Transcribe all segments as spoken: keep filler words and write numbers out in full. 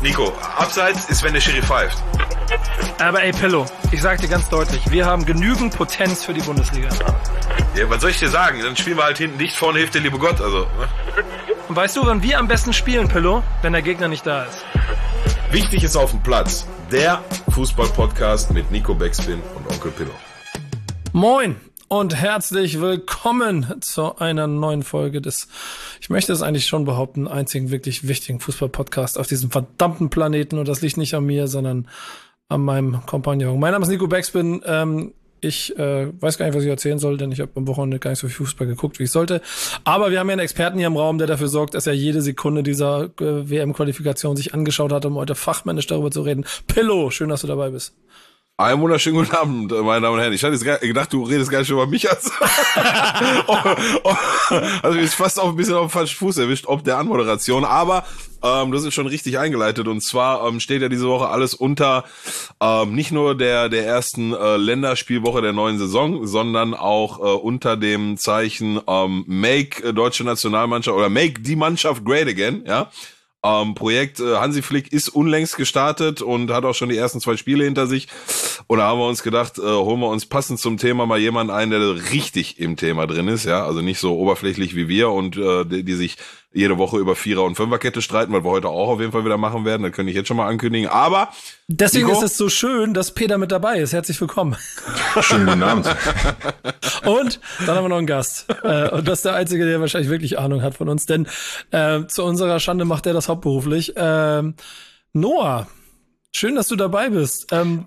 Nico, abseits ist, wenn der Schiri pfeift. Aber ey, Pillow, ich sag dir ganz deutlich, wir haben genügend Potenz für die Bundesliga. Ja, was soll ich dir sagen? Dann spielen wir halt hinten dicht, vorne hilft der liebe Gott, also. Ne? Und weißt du, wann wir am besten spielen, Pillow? Wenn der Gegner nicht da ist. Wichtig ist auf dem Platz. Der Fußball-Podcast mit Nico Backspin und Onkel Pillow. Moin und herzlich willkommen zu einer neuen Folge des, ich möchte es eigentlich schon behaupten, einzigen wirklich wichtigen Fußball-Podcast auf diesem verdammten Planeten. Und das liegt nicht an mir, sondern an meinem Kompagnon. Mein Name ist Nico Backspin. Ähm, ich äh, weiß gar nicht, was ich erzählen soll, denn ich habe am Wochenende gar nicht so viel Fußball geguckt, wie ich sollte. Aber wir haben ja einen Experten hier im Raum, der dafür sorgt, dass er jede Sekunde dieser äh, W M-Qualifikation sich angeschaut hat, um heute fachmännisch darüber zu reden. Pillow, schön, dass du dabei bist. Einen wunderschönen guten Abend, meine Damen und Herren. Ich hatte jetzt gedacht, du redest gar nicht über mich. Also, oh, oh, also ist fast auch ein bisschen auf den falschen Fuß erwischt, ob der Anmoderation. Aber ähm, das ist schon richtig eingeleitet. Und zwar ähm, steht ja diese Woche alles unter ähm, nicht nur der der ersten äh, Länderspielwoche der neuen Saison, sondern auch äh, unter dem Zeichen ähm, Make äh, deutsche Nationalmannschaft oder Make die Mannschaft Great Again, ja. Ähm, Projekt äh, Hansi Flick ist unlängst gestartet und hat auch schon die ersten zwei Spiele hinter sich. Und da haben wir uns gedacht, äh, holen wir uns passend zum Thema mal jemanden ein, der richtig im Thema drin ist, ja, also nicht so oberflächlich wie wir und äh, die, die sich jede Woche über Vierer- und Fünferkette streiten, weil wir heute auch auf jeden Fall wieder machen werden. Das könnte ich jetzt schon mal ankündigen. Aber deswegen Nico? ist es so schön, dass Peter mit dabei ist. Herzlich willkommen. Schönen guten Abend. Und dann haben wir noch einen Gast. Äh, und das ist der Einzige, der wahrscheinlich wirklich Ahnung hat von uns. Denn äh, zu unserer Schande macht er das hauptberuflich. Ähm, Noah, schön, dass du dabei bist. Ähm,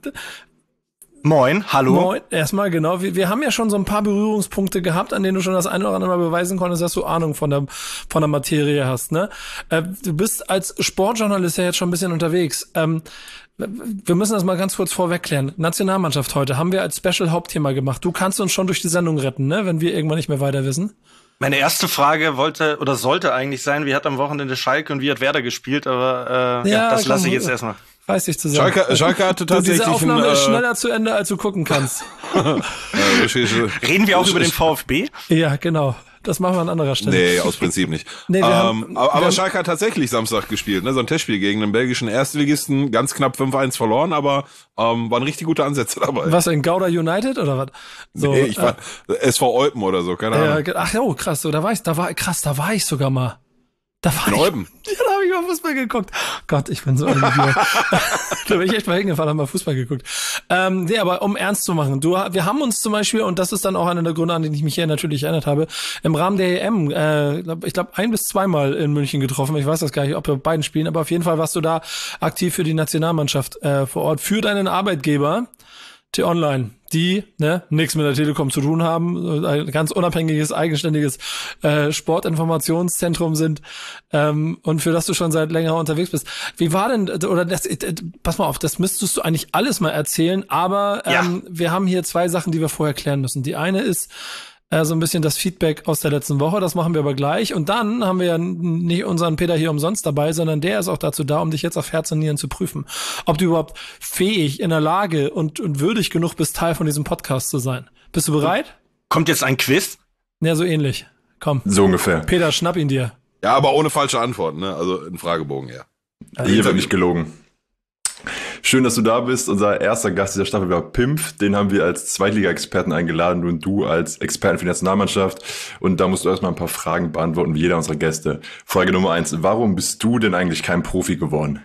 Moin, hallo. Moin, erstmal genau. Wir, wir haben ja schon so ein paar Berührungspunkte gehabt, an denen du schon das eine oder andere Mal beweisen konntest, dass du Ahnung von der von der Materie hast. Ne? Äh, du bist als Sportjournalist ja jetzt schon ein bisschen unterwegs. Ähm, wir müssen das mal ganz kurz vorwegklären. Nationalmannschaft heute haben wir als Special Hauptthema gemacht. Du kannst uns schon durch die Sendung retten, ne? Wenn wir irgendwann nicht mehr weiter wissen. Meine erste Frage wollte oder sollte eigentlich sein, wie hat am Wochenende Schalke und wie hat Werder gespielt, aber äh, ja, ja, das lasse ich jetzt erstmal. Weiß ich zu sagen. Schalke, Schalke hatte tatsächlich diese Aufnahme ein, äh, ist schneller zu Ende, als du gucken kannst. Reden wir auch über den VfB? Ja, genau. Das machen wir an anderer Stelle. Nee, aus Prinzip nicht. Nee, wir ähm, haben, aber wir aber haben, Schalke hat tatsächlich Samstag gespielt, ne? So ein Testspiel gegen einen belgischen Erstligisten, ganz knapp fünf eins verloren, aber ähm, waren richtig gute Ansätze dabei. Was, in Gouda United oder was? So, nee, ich war äh, S V Eupen oder so, keine Ahnung. Äh, ach jo, krass, so, da war ich, da war, krass, da war ich sogar mal. Da war In ich, Eupen? Ja, da habe ich mal Fußball geguckt. Gott, ich bin so ein Idiot. Da bin ich echt mal hingefahren, habe mal Fußball geguckt. Ähm, nee, aber um ernst zu machen, du, wir haben uns zum Beispiel, und das ist dann auch einer der Gründe, an den ich mich hier natürlich erinnert habe, im Rahmen der E M, äh, ich glaube ein bis zweimal in München getroffen. Ich weiß das gar nicht, ob wir beiden spielen, aber auf jeden Fall warst du da aktiv für die Nationalmannschaft äh, vor Ort, für deinen Arbeitgeber, T-Online, die ne nichts mit der Telekom zu tun haben, ein ganz unabhängiges, eigenständiges äh, Sportinformationszentrum sind ähm, und für das du schon seit längerer unterwegs bist. Wie war denn, oder das, äh, pass mal auf, das müsstest du eigentlich alles mal erzählen, aber ähm, ja. wir haben hier zwei Sachen, die wir vorher klären müssen. Die eine ist äh, so ein bisschen das Feedback aus der letzten Woche, das machen wir aber gleich. Und dann haben wir ja nicht unseren Peter hier umsonst dabei, sondern der ist auch dazu da, um dich jetzt auf Herz und Nieren zu prüfen. Ob du überhaupt fähig, in der Lage und, und würdig genug bist, Teil von diesem Podcast zu sein. Bist du bereit? Kommt jetzt ein Quiz? Ja, so ähnlich. Komm. So ungefähr. Peter, schnapp ihn dir. Ja, aber ohne falsche Antworten, ne? Also ein Fragebogen, ja. Hier wird nicht gelogen. Schön, dass du da bist. Unser erster Gast dieser Staffel war Pimpf. Den haben wir als Zweitliga-Experten eingeladen und du als Experten für die Nationalmannschaft. Und da musst du erstmal ein paar Fragen beantworten, wie jeder unserer Gäste. Frage Nummer eins. Warum bist du denn eigentlich kein Profi geworden?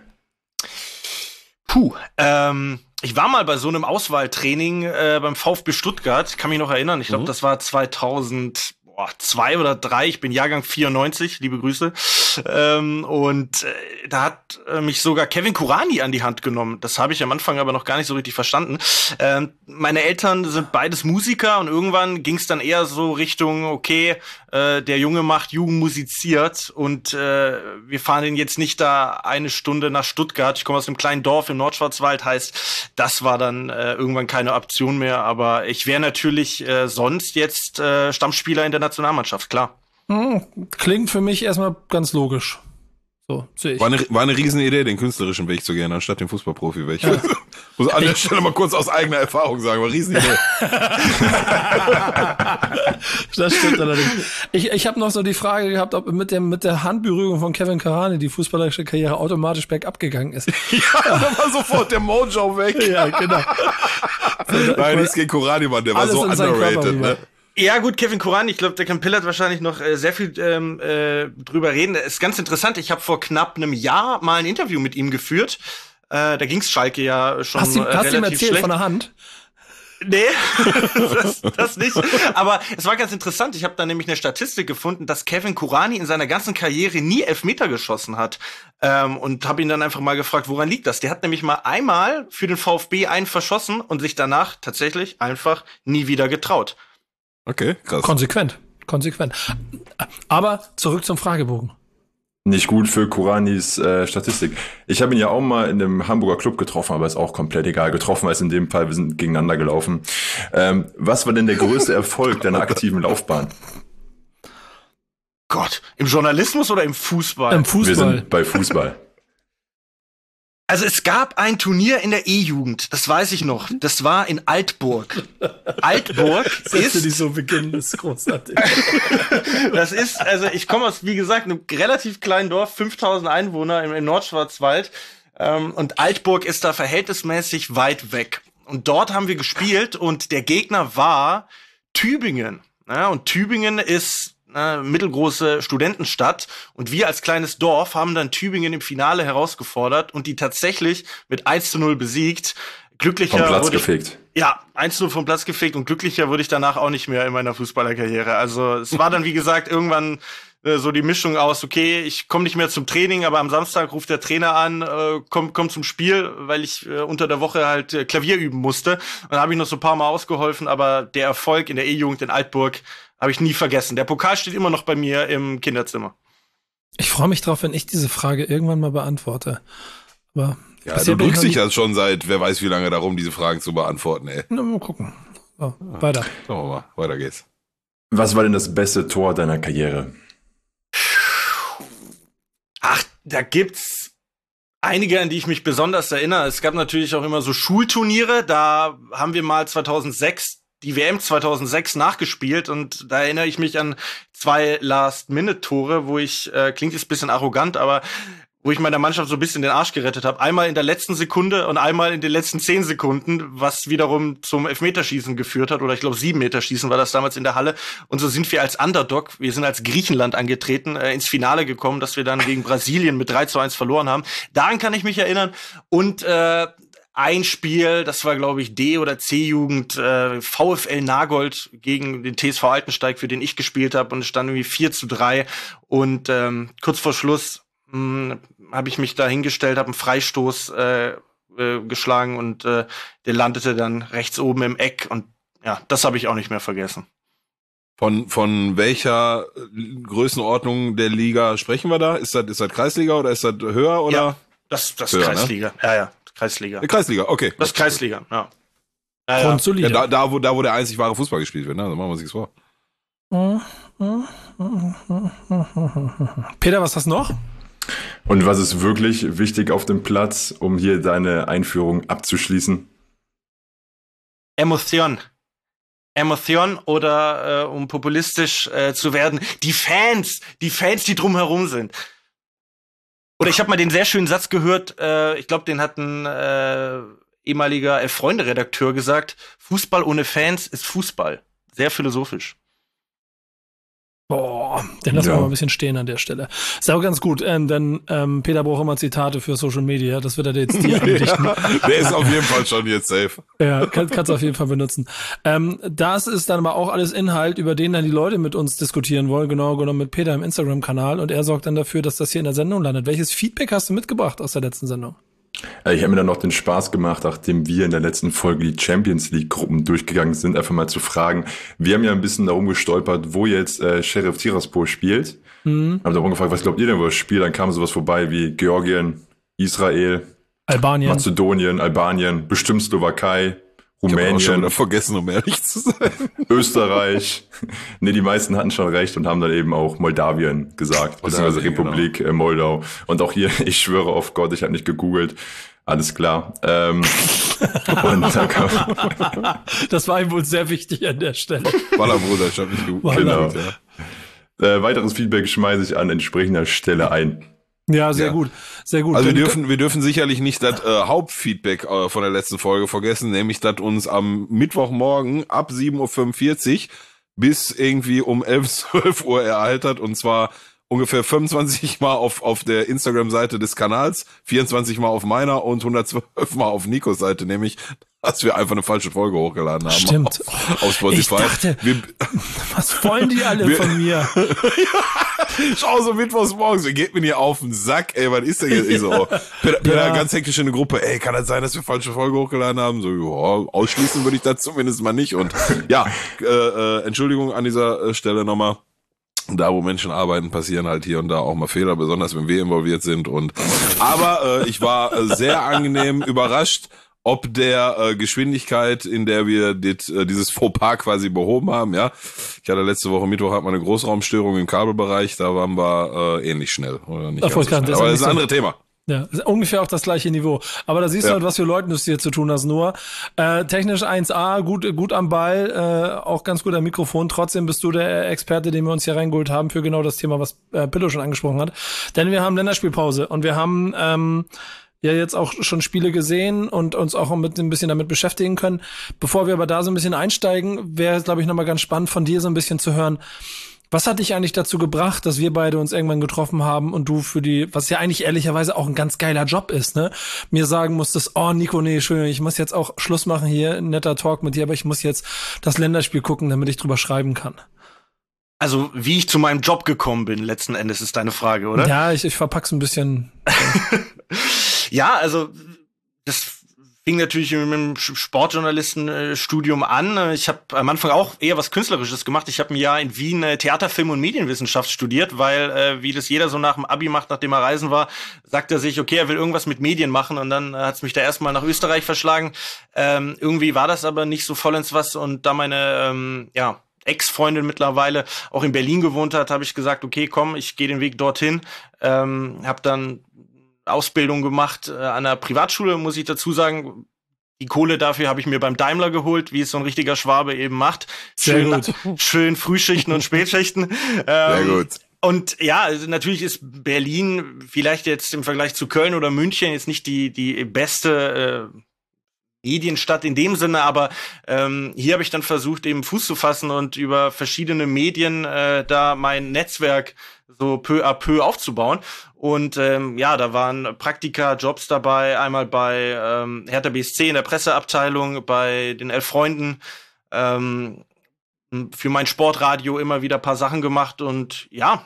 Puh, ähm, ich war mal bei so einem Auswahltraining äh, beim VfB Stuttgart. Kann mich noch erinnern. Ich glaube, mhm. das war zweitausend boah, zwei oder drei, ich bin Jahrgang vierundneunzig, liebe Grüße. Ähm, und äh, da hat äh, mich sogar Kevin Kurani an die Hand genommen. Das habe ich am Anfang aber noch gar nicht so richtig verstanden. Ähm, meine Eltern sind beides Musiker und irgendwann ging es dann eher so Richtung, okay, äh, der Junge macht Jugend musiziert und äh, wir fahren den jetzt nicht da eine Stunde nach Stuttgart. Ich komme aus einem kleinen Dorf im Nordschwarzwald, heißt, das war dann äh, irgendwann keine Option mehr. Aber ich wäre natürlich äh, sonst jetzt äh, Stammspieler in der Nationalmannschaft, klar. Hm, klingt für mich erstmal ganz logisch. So, sehe ich. War eine, war eine Riesenidee, den künstlerischen Weg zu gehen, anstatt den Fußballprofi-Weg. Ja. Muss an der Stelle mal kurz aus eigener Erfahrung sagen, war eine Riesenidee. Das stimmt allerdings. Ich, ich habe noch so die Frage gehabt, ob mit, dem, mit der Handberührung von Kevin Kurani die fußballerische Karriere automatisch bergab gegangen ist. Ja, da war sofort der Mojo weg. Ja, genau. Nein, nichts gegen Kurani, Mann, der war so underrated. Ne? Ja gut, Kevin Kurani, ich glaube, der kann Pillard wahrscheinlich noch äh, sehr viel ähm, äh, drüber reden. Das ist ganz interessant, ich habe vor knapp einem Jahr mal ein Interview mit ihm geführt. Äh, da ging's Schalke ja schon hast du, äh, hast du ihm relativ erzählt schlecht. Von der Hand? Nee, das, das nicht. Aber es war ganz interessant. Ich habe da nämlich eine Statistik gefunden, dass Kevin Kurani in seiner ganzen Karriere nie Elfmeter geschossen hat. Ähm, und habe ihn dann einfach mal gefragt, woran liegt das? Der hat nämlich mal einmal für den VfB einen verschossen und sich danach tatsächlich einfach nie wieder getraut. Okay, krass. Konsequent, konsequent. Aber zurück zum Fragebogen. Nicht gut für Kuranis äh, Statistik. Ich habe ihn ja auch mal in einem Hamburger Club getroffen, aber ist auch komplett egal. Getroffen heißt in dem Fall, wir sind gegeneinander gelaufen. Ähm, was war denn der größte Erfolg deiner aktiven Laufbahn? Gott, im Journalismus oder im Fußball? Im Fußball. Wir sind bei Fußball. Also es gab ein Turnier in der E-Jugend, das weiß ich noch. Das war in Altburg. Altburg Sätze, ist... die so beginnen, ist großartig. Das ist, also ich komme aus, wie gesagt, einem relativ kleinen Dorf, fünftausend Einwohner im, im Nordschwarzwald. Ähm, und Altburg ist da verhältnismäßig weit weg. Und dort haben wir gespielt und der Gegner war Tübingen. Ja, und Tübingen ist eine mittelgroße Studentenstadt. Und wir als kleines Dorf haben dann Tübingen im Finale herausgefordert und die tatsächlich mit eins zu null besiegt. Glücklicher Vom Platz wurde ich, gefegt. Ja, eins zu null vom Platz gefegt und glücklicher wurde ich danach auch nicht mehr in meiner Fußballerkarriere. Also es war dann, wie gesagt, irgendwann äh, so die Mischung aus, okay, ich komme nicht mehr zum Training, aber am Samstag ruft der Trainer an, äh, komm, komm zum Spiel, weil ich äh, unter der Woche halt äh, Klavier üben musste. Und dann habe ich noch so ein paar Mal ausgeholfen, aber der Erfolg in der E-Jugend in Altburg habe ich nie vergessen. Der Pokal steht immer noch bei mir im Kinderzimmer. Ich freue mich drauf, wenn ich diese Frage irgendwann mal beantworte. Aber ja, du drückst dich ja schon seit, wer weiß wie lange darum, diese Fragen zu beantworten, ey. Na, mal gucken. So, weiter. Schauen wir mal, weiter geht's. Was war denn das beste Tor deiner Karriere? Ach, da gibt's einige, an die ich mich besonders erinnere. Es gab natürlich auch immer so Schulturniere. Da haben wir mal zweitausendsechs die W M zweitausendsechs nachgespielt und da erinnere ich mich an zwei Last-Minute-Tore, wo ich, äh, klingt jetzt ein bisschen arrogant, aber wo ich meiner Mannschaft so ein bisschen den Arsch gerettet habe. Einmal in der letzten Sekunde und einmal in den letzten zehn Sekunden, was wiederum zum Elfmeterschießen geführt hat. Oder ich glaube, sieben Meterschießen war das damals in der Halle. Und so sind wir als Underdog, wir sind als Griechenland angetreten, äh, ins Finale gekommen, dass wir dann gegen Brasilien mit drei zu eins verloren haben. Daran kann ich mich erinnern. Und äh, ein Spiel, das war, glaube ich, D- oder C-Jugend, äh, VfL Nagold gegen den T S V Altensteig, für den ich gespielt habe. Und es stand irgendwie vier zu drei. Und ähm, kurz vor Schluss habe ich mich da hingestellt, habe einen Freistoß äh, äh, geschlagen und äh, der landete dann rechts oben im Eck und ja, das habe ich auch nicht mehr vergessen. Von von welcher Größenordnung der Liga sprechen wir da? Ist das ist das Kreisliga oder ist das höher oder? Ja, das das höher, Kreisliga. Ne? Ja, ja, Kreisliga. Die Kreisliga, okay. Das ist Kreisliga, ja. Ja, ja. Grundsolide. Ja, da, da wo da wo der einzig wahre Fußball gespielt wird, ne? Also machen wir uns nichts vor. Peter, was hast du noch? Und was ist wirklich wichtig auf dem Platz, um hier deine Einführung abzuschließen? Emotion. Emotion oder äh, um populistisch äh, zu werden, die Fans, die Fans, die drumherum sind. Oder ich habe mal den sehr schönen Satz gehört, äh, ich glaube, den hat ein äh, ehemaliger Elf-Freunde-Redakteur gesagt, Fußball ohne Fans ist Fußball. Sehr philosophisch. Boah, den lassen Ja. wir mal ein bisschen stehen an der Stelle. Ist auch ganz gut, ähm, denn ähm, Peter braucht immer Zitate für Social Media, das wird er dir jetzt dir andichten. Ja, der ist auf jeden Fall schon jetzt safe. Ja, kann, kannst du auf jeden Fall benutzen. Ähm, das ist dann aber auch alles Inhalt, über den dann die Leute mit uns diskutieren wollen, genau genommen mit Peter im Instagram-Kanal und er sorgt dann dafür, dass das hier in der Sendung landet. Welches Feedback hast du mitgebracht aus der letzten Sendung? Ich habe mir dann noch den Spaß gemacht, nachdem wir in der letzten Folge die Champions League Gruppen durchgegangen sind, einfach mal zu fragen. Wir haben ja ein bisschen darum gestolpert, wo jetzt äh, Sheriff Tiraspol spielt. Mhm. Haben darum gefragt, was glaubt ihr denn, wo es spielt? Dann kam sowas vorbei wie Georgien, Israel, Albanien. Mazedonien, Albanien, bestimmt Slowakei, Rumänien. Ich habe schon wieder vergessen, um ehrlich zu sein. Österreich. Nee, die meisten hatten schon recht und haben dann eben auch Moldawien gesagt, beziehungsweise Republik genau. Moldau. Und auch hier, ich schwöre auf Gott, ich habe nicht gegoogelt. Alles klar. Ähm, und dann kam das war ihm wohl sehr wichtig an der Stelle. Walla, Bruder, ich habe nicht gegoogelt. Genau. Ja. Äh, weiteres Feedback schmeiße ich an entsprechender Stelle ein. Ja, sehr ja. gut, sehr gut. Also wir dürfen, wir dürfen sicherlich nicht das äh, Hauptfeedback äh, von der letzten Folge vergessen, nämlich dass uns am Mittwochmorgen ab sieben Uhr fünfundvierzig bis irgendwie um elf, zwölf Uhr ereilt hat, und zwar ungefähr fünfundzwanzig Mal auf auf der Instagram-Seite des Kanals, vierundzwanzig Mal auf meiner und hundertzwölf Mal auf Nikos Seite, nämlich dass wir einfach eine falsche Folge hochgeladen haben. Stimmt. Auf, auf Spotify. Ich dachte, wir, was wollen die alle wir, von mir? Schau so mittwochs morgens, ihr geht mir hier auf den Sack, ey, was ist denn jetzt? Ich so, oh, Peter, Peter ja. ganz hektisch in der Gruppe, ey, kann das sein, dass wir falsche Folge hochgeladen haben? So, ja, ausschließen würde ich das zumindest mal nicht. Und ja, äh, äh, Entschuldigung an dieser Stelle nochmal. Da, wo Menschen arbeiten, passieren halt hier und da auch mal Fehler, besonders wenn wir involviert sind. Und aber äh, ich war äh, sehr angenehm überrascht, ob der äh, Geschwindigkeit, in der wir dit, äh, dieses Fauxpas quasi behoben haben, ja. Ich hatte letzte Woche Mittwoch hat man eine Großraumstörung im Kabelbereich, da waren wir äh, ähnlich schnell. Oder nicht ganz so schnell. Das aber das ist ein anderes Thema. Ja, ist ungefähr auch das gleiche Niveau. Aber da siehst ja. du halt, was für Leuten du es hier zu tun hast, Noah. Äh, technisch eins A, gut, gut am Ball, äh, auch ganz gut am Mikrofon. Trotzdem bist du der Experte, den wir uns hier reingeholt haben für genau das Thema, was äh, Pillow schon angesprochen hat. Denn wir haben Länderspielpause und wir haben ähm, ja jetzt auch schon Spiele gesehen und uns auch mit ein bisschen damit beschäftigen können. Bevor wir aber da so ein bisschen einsteigen, wäre es, glaube ich, nochmal ganz spannend von dir so ein bisschen zu hören. Was hat dich eigentlich dazu gebracht, dass wir beide uns irgendwann getroffen haben und du für die, was ja eigentlich ehrlicherweise auch ein ganz geiler Job ist, ne, mir sagen musstest, oh Nico, nee, schön, ich muss jetzt auch Schluss machen hier, ein netter Talk mit dir, aber ich muss jetzt das Länderspiel gucken, damit ich drüber schreiben kann. Also, wie ich zu meinem Job gekommen bin, letzten Endes ist deine Frage, oder? Ja, ich, ich verpack's ein bisschen. Ja, also das fing natürlich mit dem Sportjournalistenstudium an. Ich habe am Anfang auch eher was Künstlerisches gemacht. Ich habe ein Jahr in Wien Theater, Film und Medienwissenschaft studiert, weil, äh, wie das jeder so nach dem Abi macht, nachdem er reisen war, sagt er sich, okay, er will irgendwas mit Medien machen. Und dann äh, hat es mich da erstmal nach Österreich verschlagen. Ähm, irgendwie war das aber nicht so vollends was. Und da meine, ähm, ja, Ex-Freundin mittlerweile auch in Berlin gewohnt hat, habe ich gesagt, okay, komm, ich gehe den Weg dorthin. Ähm, habe dann Ausbildung gemacht äh, an einer Privatschule, muss ich dazu sagen. Die Kohle dafür habe ich mir beim Daimler geholt, wie es so ein richtiger Schwabe eben macht. Schön, Sehr gut. Schön Frühschichten und Spätschichten. Ähm, Sehr gut. Und ja, also natürlich ist Berlin vielleicht jetzt im Vergleich zu Köln oder München jetzt nicht die die beste äh, Medienstadt in dem Sinne, aber ähm, hier habe ich dann versucht, eben Fuß zu fassen und über verschiedene Medien äh, da mein Netzwerk so peu à peu aufzubauen. Und ähm, ja, da waren Praktika, Jobs dabei, einmal bei ähm, Hertha B S C in der Presseabteilung, bei den Elf Freunden, ähm, für mein Sportradio immer wieder ein paar Sachen gemacht und ja,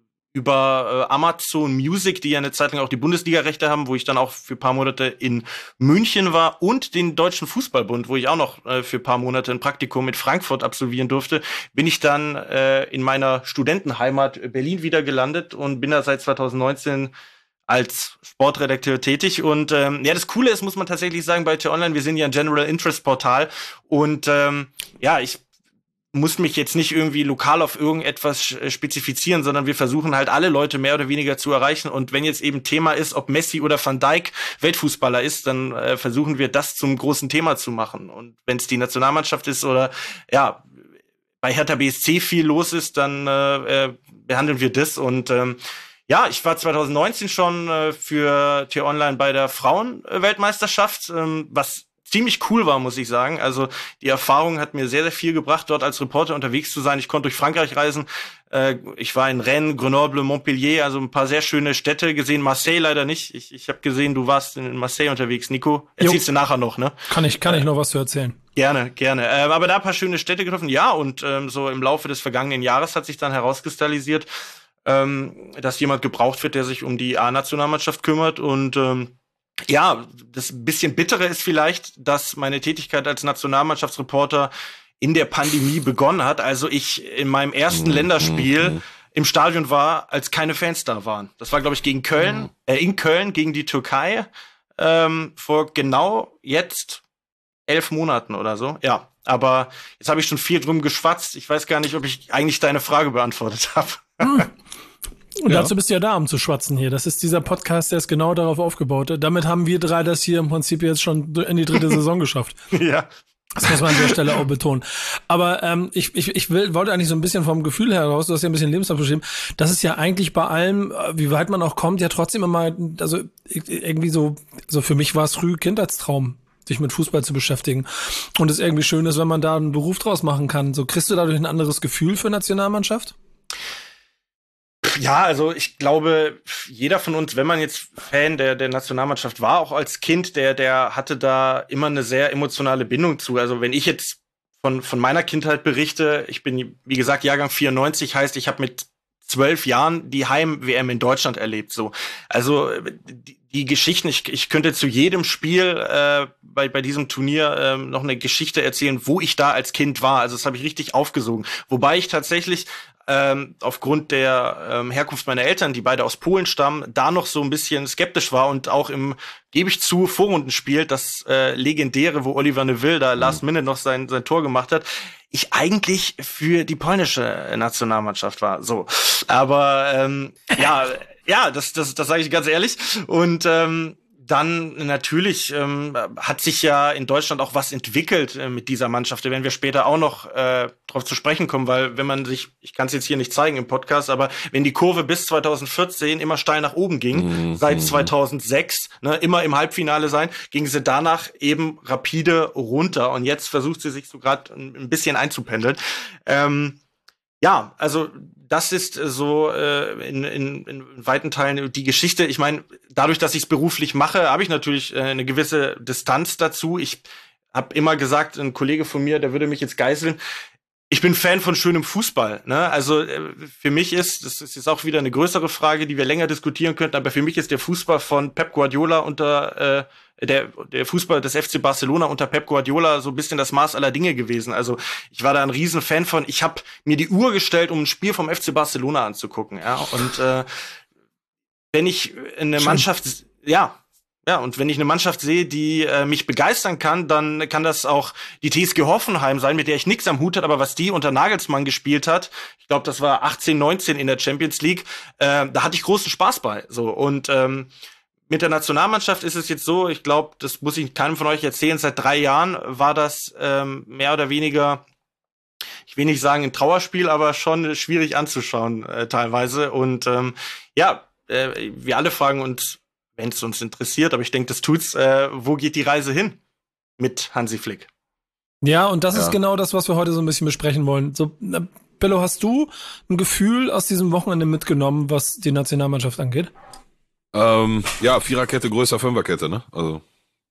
über äh, Amazon Music, die ja eine Zeit lang auch die Bundesliga-Rechte haben, wo ich dann auch für ein paar Monate in München war, und den Deutschen Fußballbund, wo ich auch noch äh, für ein paar Monate ein Praktikum mit Frankfurt absolvieren durfte, bin ich dann äh, in meiner Studentenheimat Berlin wieder gelandet und bin da seit zwanzig neunzehn als Sportredakteur tätig. Und ähm, ja, das Coole ist, muss man tatsächlich sagen, bei T-Online, wir sind ja ein General Interest Portal und ähm, ja, ich muss mich jetzt nicht irgendwie lokal auf irgendetwas spezifizieren, sondern wir versuchen halt alle Leute mehr oder weniger zu erreichen. Und wenn jetzt eben Thema ist, ob Messi oder Van Dijk Weltfußballer ist, dann äh, versuchen wir das zum großen Thema zu machen. Und wenn es die Nationalmannschaft ist oder ja, bei Hertha B S C viel los ist, dann äh, äh, behandeln wir das. Und ähm, ja, ich war zwanzig neunzehn schon äh, für T-Online bei der Frauenweltmeisterschaft, ähm, was ziemlich cool war, muss ich sagen. Also die Erfahrung hat mir sehr, sehr viel gebracht, dort als Reporter unterwegs zu sein. Ich konnte durch Frankreich reisen. Äh, ich war in Rennes, Grenoble, Montpellier, also ein paar sehr schöne Städte gesehen. Marseille leider nicht. Ich, ich habe gesehen, du warst in Marseille unterwegs, Nico. Erzählst du nachher noch, ne? Kann ich, kann ich noch was zu erzählen? Gerne, gerne. Äh, aber da ein paar schöne Städte getroffen. Ja, und ähm, so im Laufe des vergangenen Jahres hat sich dann herauskristallisiert, ähm, dass jemand gebraucht wird, der sich um die A-Nationalmannschaft kümmert. Und ähm, ja, das bisschen Bittere ist vielleicht, dass meine Tätigkeit als Nationalmannschaftsreporter in der Pandemie begonnen hat. Also ich in meinem ersten mhm. Länderspiel mhm. im Stadion war, als keine Fans da waren. Das war, glaube ich, gegen Köln, mhm. äh, in Köln gegen die Türkei ähm, vor genau jetzt elf Monaten oder so. Ja, aber jetzt habe ich schon viel drum geschwatzt. Ich weiß gar nicht, ob ich eigentlich deine Frage beantwortet habe. Hm. Und Ja. dazu bist du ja da, um zu schwatzen hier. Das ist dieser Podcast, der ist genau darauf aufgebaut. Damit haben wir drei das hier im Prinzip jetzt schon in die dritte Saison geschafft. Ja. Das muss man an der Stelle auch betonen. Aber ähm, ich, ich, ich will, wollte eigentlich so ein bisschen vom Gefühl heraus, du hast ja ein bisschen Lebenslauf beschrieben, das ist ja eigentlich bei allem, äh, wie weit man auch kommt, ja trotzdem immer, also irgendwie so, so für mich war es früh Kindheitstraum, sich mit Fußball zu beschäftigen. Und es irgendwie schön ist, wenn man da einen Beruf draus machen kann. So kriegst du dadurch ein anderes Gefühl für Nationalmannschaft? Ja, also ich glaube, jeder von uns, wenn man jetzt Fan der, der Nationalmannschaft war, auch als Kind, der, der hatte da immer eine sehr emotionale Bindung zu. Also wenn ich jetzt von, von meiner Kindheit berichte, ich bin, wie gesagt, Jahrgang vierundneunzig, heißt, ich habe mit zwölf Jahren die Heim-W M in Deutschland erlebt. So, also die, die Geschichten, ich, ich könnte zu jedem Spiel äh, bei, bei diesem Turnier äh, noch eine Geschichte erzählen, wo ich da als Kind war. Also das habe ich richtig aufgesogen. Wobei ich tatsächlich ähm, aufgrund der ähm, Herkunft meiner Eltern, die beide aus Polen stammen, da noch so ein bisschen skeptisch war und auch im, gebe ich zu, Vorrundenspiel, das äh, legendäre, wo Oliver Neville da last minute noch sein, sein Tor gemacht hat, ich eigentlich für die polnische Nationalmannschaft war. So, aber ähm, ja, ja, das, das, das sage ich ganz ehrlich. Und ähm, dann natürlich ähm, hat sich ja in Deutschland auch was entwickelt äh, mit dieser Mannschaft. Da werden wir später auch noch äh, drauf zu sprechen kommen, weil wenn man sich, ich kann es jetzt hier nicht zeigen im Podcast, aber wenn die Kurve bis zwanzig vierzehn immer steil nach oben ging, mhm. seit zweitausendsechs, ne, immer im Halbfinale sein, ging sie danach eben rapide runter. Und jetzt versucht sie sich so gerade ein bisschen einzupendeln. Ähm, Ja, also das ist so äh, in, in, in weiten Teilen die Geschichte. Ich meine, dadurch, dass ich es beruflich mache, habe ich natürlich äh, eine gewisse Distanz dazu. Ich habe immer gesagt, ein Kollege von mir, der würde mich jetzt geißeln, ich bin Fan von schönem Fußball. Ne? Also äh, für mich ist, das ist jetzt auch wieder eine größere Frage, die wir länger diskutieren könnten, aber für mich ist der Fußball von Pep Guardiola unter äh, der der Fußball des F C Barcelona unter Pep Guardiola so ein bisschen das Maß aller Dinge gewesen. Also ich war da ein riesen Fan von. Ich habe mir die Uhr gestellt, um ein Spiel vom F C Barcelona anzugucken. Ja, und äh, wenn ich eine Schön. Mannschaft, ja, ja, und wenn ich eine Mannschaft sehe, die äh, mich begeistern kann, dann kann das auch die T S G Hoffenheim sein, mit der ich nichts am Hut hat, aber was die unter Nagelsmann gespielt hat, ich glaube, das war achtzehn, neunzehn in der Champions League, äh, da hatte ich großen Spaß bei. So und ähm, mit der Nationalmannschaft ist es jetzt so, ich glaube, das muss ich keinem von euch erzählen, seit drei Jahren war das ähm, mehr oder weniger, ich will nicht sagen ein Trauerspiel, aber schon schwierig anzuschauen äh, teilweise. Und ähm, ja, äh, wir alle fragen uns, wenn es uns interessiert, aber ich denke, das tut's, äh, wo geht die Reise hin mit Hansi Flick? Ja, und das ja. ist genau das, was wir heute so ein bisschen besprechen wollen. So, äh, Bello, hast du ein Gefühl aus diesem Wochenende mitgenommen, was die Nationalmannschaft angeht? Ähm, ja, Viererkette größer Fünferkette, ne? Also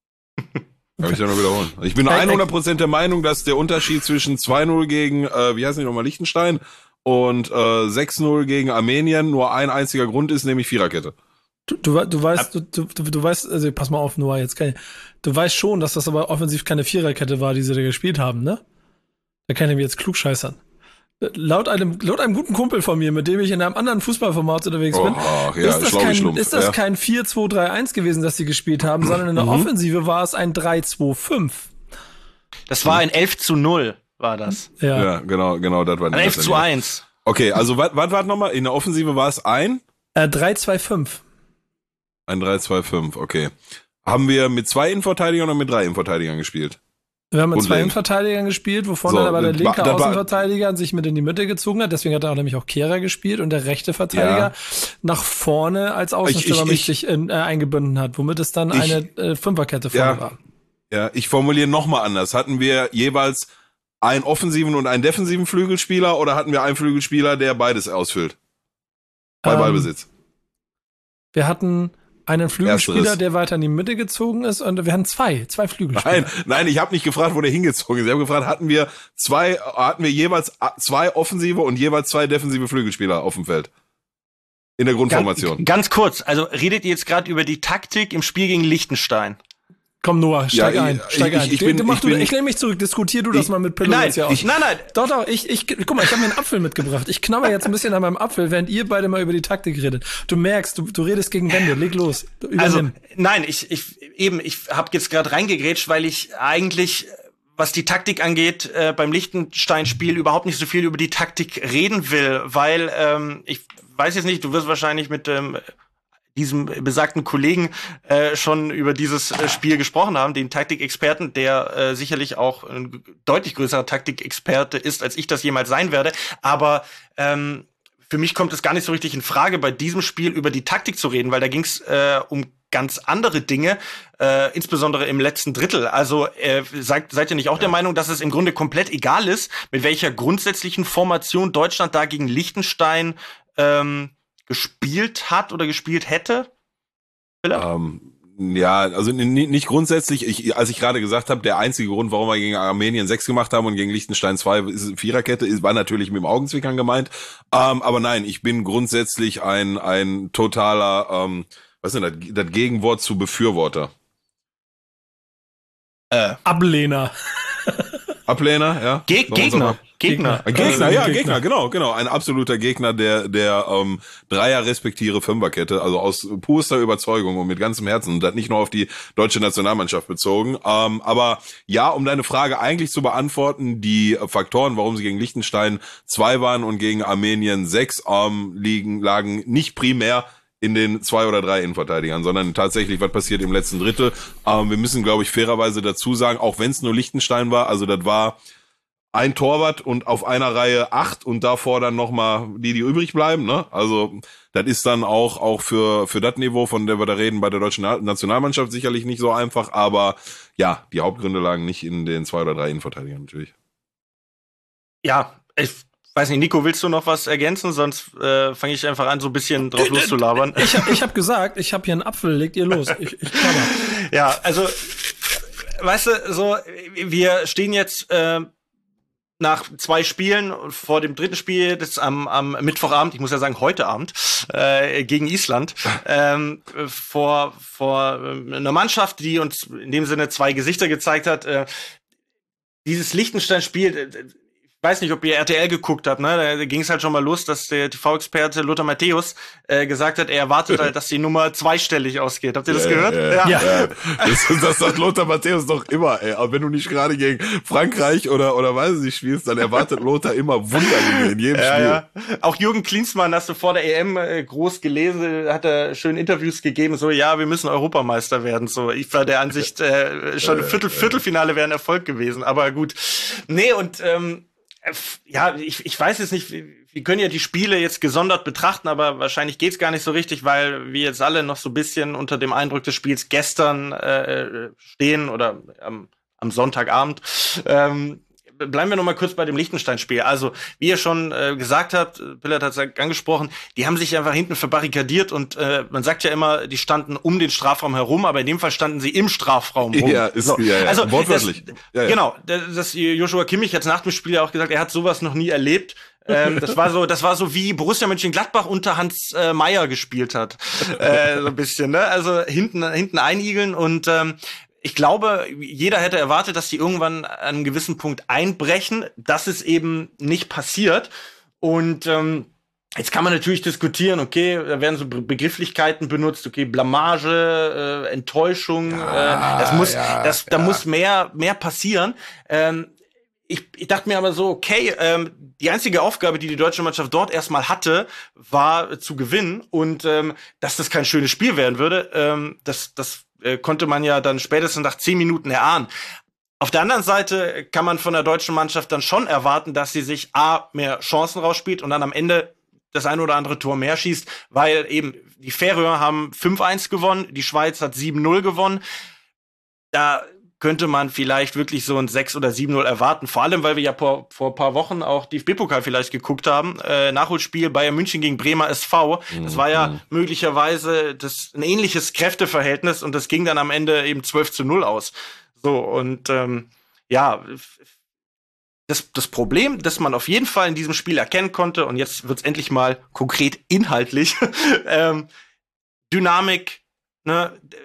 kann ich ja noch wiederholen. Ich bin hundert Prozent der Meinung, dass der Unterschied zwischen zwei null gegen, äh, wie heißt die nochmal, Liechtenstein und äh, sechs null gegen Armenien nur ein einziger Grund ist, nämlich Viererkette. Du, du, du weißt, du, du, du weißt, also pass mal auf, Noah, jetzt kann ich, du weißt schon, dass das aber offensiv keine Viererkette war, die sie da gespielt haben, ne? Da kann ich mir jetzt klugscheißern. Laut einem, laut einem guten Kumpel von mir, mit dem ich in einem anderen Fußballformat unterwegs bin, oh, ja, ist das, kein, ist das ja. kein vier zwei drei eins gewesen, das sie gespielt haben, sondern in der mhm. Offensive war es ein drei zwei fünf. Das war ein elf zu null, war das. Ja, ja genau, genau, das war ein elf zu eins. Okay, also was war nochmal? In der Offensive war es ein? Äh, drei zwei fünf. Ein drei zwei fünf, okay. Haben wir mit zwei Innenverteidigern oder mit drei Innenverteidigern gespielt? Wir haben mit zwei Innenverteidigern gespielt, wovon so, dann aber der linke ba- Außenverteidiger sich mit in die Mitte gezogen hat. Deswegen hat er auch nämlich auch Kehrer gespielt und der rechte Verteidiger ja. nach vorne als Außenstürmer mich sich in, äh, eingebunden hat, womit es dann ich, eine äh, Fünferkette vorne ja, war. Ja, ich formuliere nochmal anders. Hatten wir jeweils einen offensiven und einen defensiven Flügelspieler oder hatten wir einen Flügelspieler, der beides ausfüllt? Bei ähm, Ballbesitz. Wir hatten einen Flügelspieler, der weiter in die Mitte gezogen ist, und wir hatten zwei, zwei Flügelspieler. Nein, nein, ich habe nicht gefragt, wo der hingezogen ist. Ich habe gefragt, hatten wir zwei, hatten wir jeweils zwei offensive und jeweils zwei defensive Flügelspieler auf dem Feld? In der Grundformation. Ganz, ganz kurz, also redet ihr jetzt gerade über die Taktik im Spiel gegen Liechtenstein? Komm, Noah, steig Ja, ein, ich- steig ich- ein. ich Du- bin- du mach ich du, bin- ich lehne mich zurück, diskutier du das Ich- mal mit Pillow nein, jetzt hier aus. ich- nein, nein. Doch, doch, ich, ich, guck mal, ich habe mir einen Apfel mitgebracht. Ich knabber jetzt ein bisschen an meinem Apfel, während ihr beide mal über die Taktik redet. Du merkst, du, du redest gegen Wände, leg los. Übernimm. Also, nein, ich, ich eben, ich habe jetzt gerade reingegrätscht, weil ich eigentlich, was die Taktik angeht, äh, beim Liechtenstein-Spiel überhaupt nicht so viel über die Taktik reden will, weil ähm, ich weiß jetzt nicht, du wirst wahrscheinlich mit ähm, diesem besagten Kollegen äh, schon über dieses äh, Spiel gesprochen haben, den Taktikexperten, der äh, sicherlich auch ein deutlich größerer Taktikexperte ist, als ich das jemals sein werde. Aber ähm, für mich kommt es gar nicht so richtig in Frage, bei diesem Spiel über die Taktik zu reden, weil da ging es äh, um ganz andere Dinge, äh, insbesondere im letzten Drittel. Also äh, seid, seid ihr nicht auch der Meinung, dass es im Grunde komplett egal ist, mit welcher grundsätzlichen Formation Deutschland da gegen Liechtenstein ähm, gespielt hat oder gespielt hätte? Philipp? Ähm, ja, also n- nicht grundsätzlich. Ich, als ich gerade gesagt habe, der einzige Grund, warum wir gegen Armenien sechs gemacht haben und gegen Liechtenstein zwei ist Viererkette, ist, war natürlich mit dem Augenzwinkern gemeint. Ähm, aber nein, ich bin grundsätzlich ein ein totaler, ähm, was ist denn das, das Gegenwort zu Befürworter. Äh, Ablehner. Ablehner, ja. Ge Sollen wir uns Gegner. aber- Gegner. Ein Gegner, Äh, ja, Gegner. Gegner, genau, genau. Ein absoluter Gegner der der ähm, Dreier respektive Fünferkette, also aus purster Überzeugung und mit ganzem Herzen. Und das nicht nur auf die deutsche Nationalmannschaft bezogen. Ähm, aber ja, um deine Frage eigentlich zu beantworten, die Faktoren, warum sie gegen Liechtenstein zwei waren und gegen Armenien sechs, ähm, liegen, lagen nicht primär in den zwei oder drei Innenverteidigern, sondern tatsächlich, was passiert im letzten Drittel. Ähm, wir müssen, glaube ich, fairerweise dazu sagen, auch wenn es nur Liechtenstein war, also das war ein Torwart und auf einer Reihe acht und davor dann nochmal die, die übrig bleiben, ne? Also, das ist dann auch, auch für, für das Niveau, von der wir da reden, bei der deutschen Na- Nationalmannschaft sicherlich nicht so einfach, aber ja, die Hauptgründe lagen nicht in den zwei oder drei Innenverteidigern natürlich. Ja, ich weiß nicht, Nico, willst du noch was ergänzen? Sonst äh, fange ich einfach an, so ein bisschen drauf loszulabern. Ich hab, ich hab gesagt, ich hab hier einen Apfel, legt ihr los. Ich, ich knabber. Ja, also, weißt du, so, wir stehen jetzt äh, nach zwei Spielen vor dem dritten Spiel, das am, am Mittwochabend, ich muss ja sagen heute Abend, äh, gegen Island, ähm, vor, vor äh, einer Mannschaft, die uns in dem Sinne zwei Gesichter gezeigt hat. Äh, dieses Liechtenstein-Spiel, äh, ich weiß nicht, ob ihr R T L geguckt habt, ne? Da ging es halt schon mal los, dass der T V-Experte Lothar Matthäus äh, gesagt hat, er erwartet halt, dass die Nummer zweistellig ausgeht. Habt ihr das Ja, gehört? ja, Ja. ja. Das, das sagt Lothar Matthäus doch immer, ey. Aber wenn du nicht gerade gegen Frankreich oder, oder weiß ich nicht spielst, dann erwartet Lothar immer Wunder in jedem Ja, Spiel. ja. Auch Jürgen Klinsmann, hast du vor der E M äh, groß gelesen, hat er schön Interviews gegeben, so, ja, wir müssen Europameister werden. So, ich war der Ansicht, äh, schon Viertel, Viertelfinale wäre ein Erfolg gewesen. Aber gut. Nee, und ähm, ja, ich, ich weiß jetzt nicht, wir können ja die Spiele jetzt gesondert betrachten, aber wahrscheinlich geht's gar nicht so richtig, weil wir jetzt alle noch so ein bisschen unter dem Eindruck des Spiels gestern äh, stehen oder am, am Sonntagabend. Ähm, bleiben wir noch mal kurz bei dem Liechtenstein-Spiel. Also, wie ihr schon äh, gesagt habt, Pillard hat es angesprochen, die haben sich einfach hinten verbarrikadiert und äh, man sagt ja immer, die standen um den Strafraum herum, aber in dem Fall standen sie im Strafraum rum. Ja, ist, So, ja, ja. Also, wortwörtlich. Das, ja, ja. Genau, das, das Joshua Kimmich hat nach dem Spiel ja auch gesagt, er hat sowas noch nie erlebt. ähm, das war so, das war so wie Borussia Mönchengladbach unter Hans äh, Meyer gespielt hat, äh, so ein bisschen, ne? Also hinten, hinten einigeln und ähm, ich glaube, jeder hätte erwartet, dass die irgendwann an einem gewissen Punkt einbrechen. Das ist eben nicht passiert. Und ähm, jetzt kann man natürlich diskutieren, okay, da werden so Be- Begrifflichkeiten benutzt, okay, Blamage, äh, Enttäuschung, Ja, äh, das muss, ja, das, da ja. muss mehr, mehr passieren. Ähm, ich, ich dachte mir aber so, okay, ähm, die einzige Aufgabe, die die deutsche Mannschaft dort erstmal hatte, war äh, zu gewinnen und ähm, dass das kein schönes Spiel werden würde, ähm, das, das äh, konnte man ja dann spätestens nach zehn Minuten erahnen. Auf der anderen Seite kann man von der deutschen Mannschaft dann schon erwarten, dass sie sich A, mehr Chancen rausspielt und dann am Ende das ein oder andere Tor mehr schießt, weil eben die Färöer haben fünf eins gewonnen, die Schweiz hat sieben null gewonnen. Da könnte man vielleicht wirklich so ein sechs oder sieben null erwarten. Vor allem, weil wir ja vor, vor ein paar Wochen auch D F B-Pokal vielleicht geguckt haben. Äh, Nachholspiel Bayern München gegen Bremer S V. Das war ja Mhm. möglicherweise das ein ähnliches Kräfteverhältnis und das ging dann am Ende eben zwölf zu null aus. So, und ähm, ja, das, das Problem, das man auf jeden Fall in diesem Spiel erkennen konnte, und jetzt wird's endlich mal konkret inhaltlich, ähm, Dynamik, ne?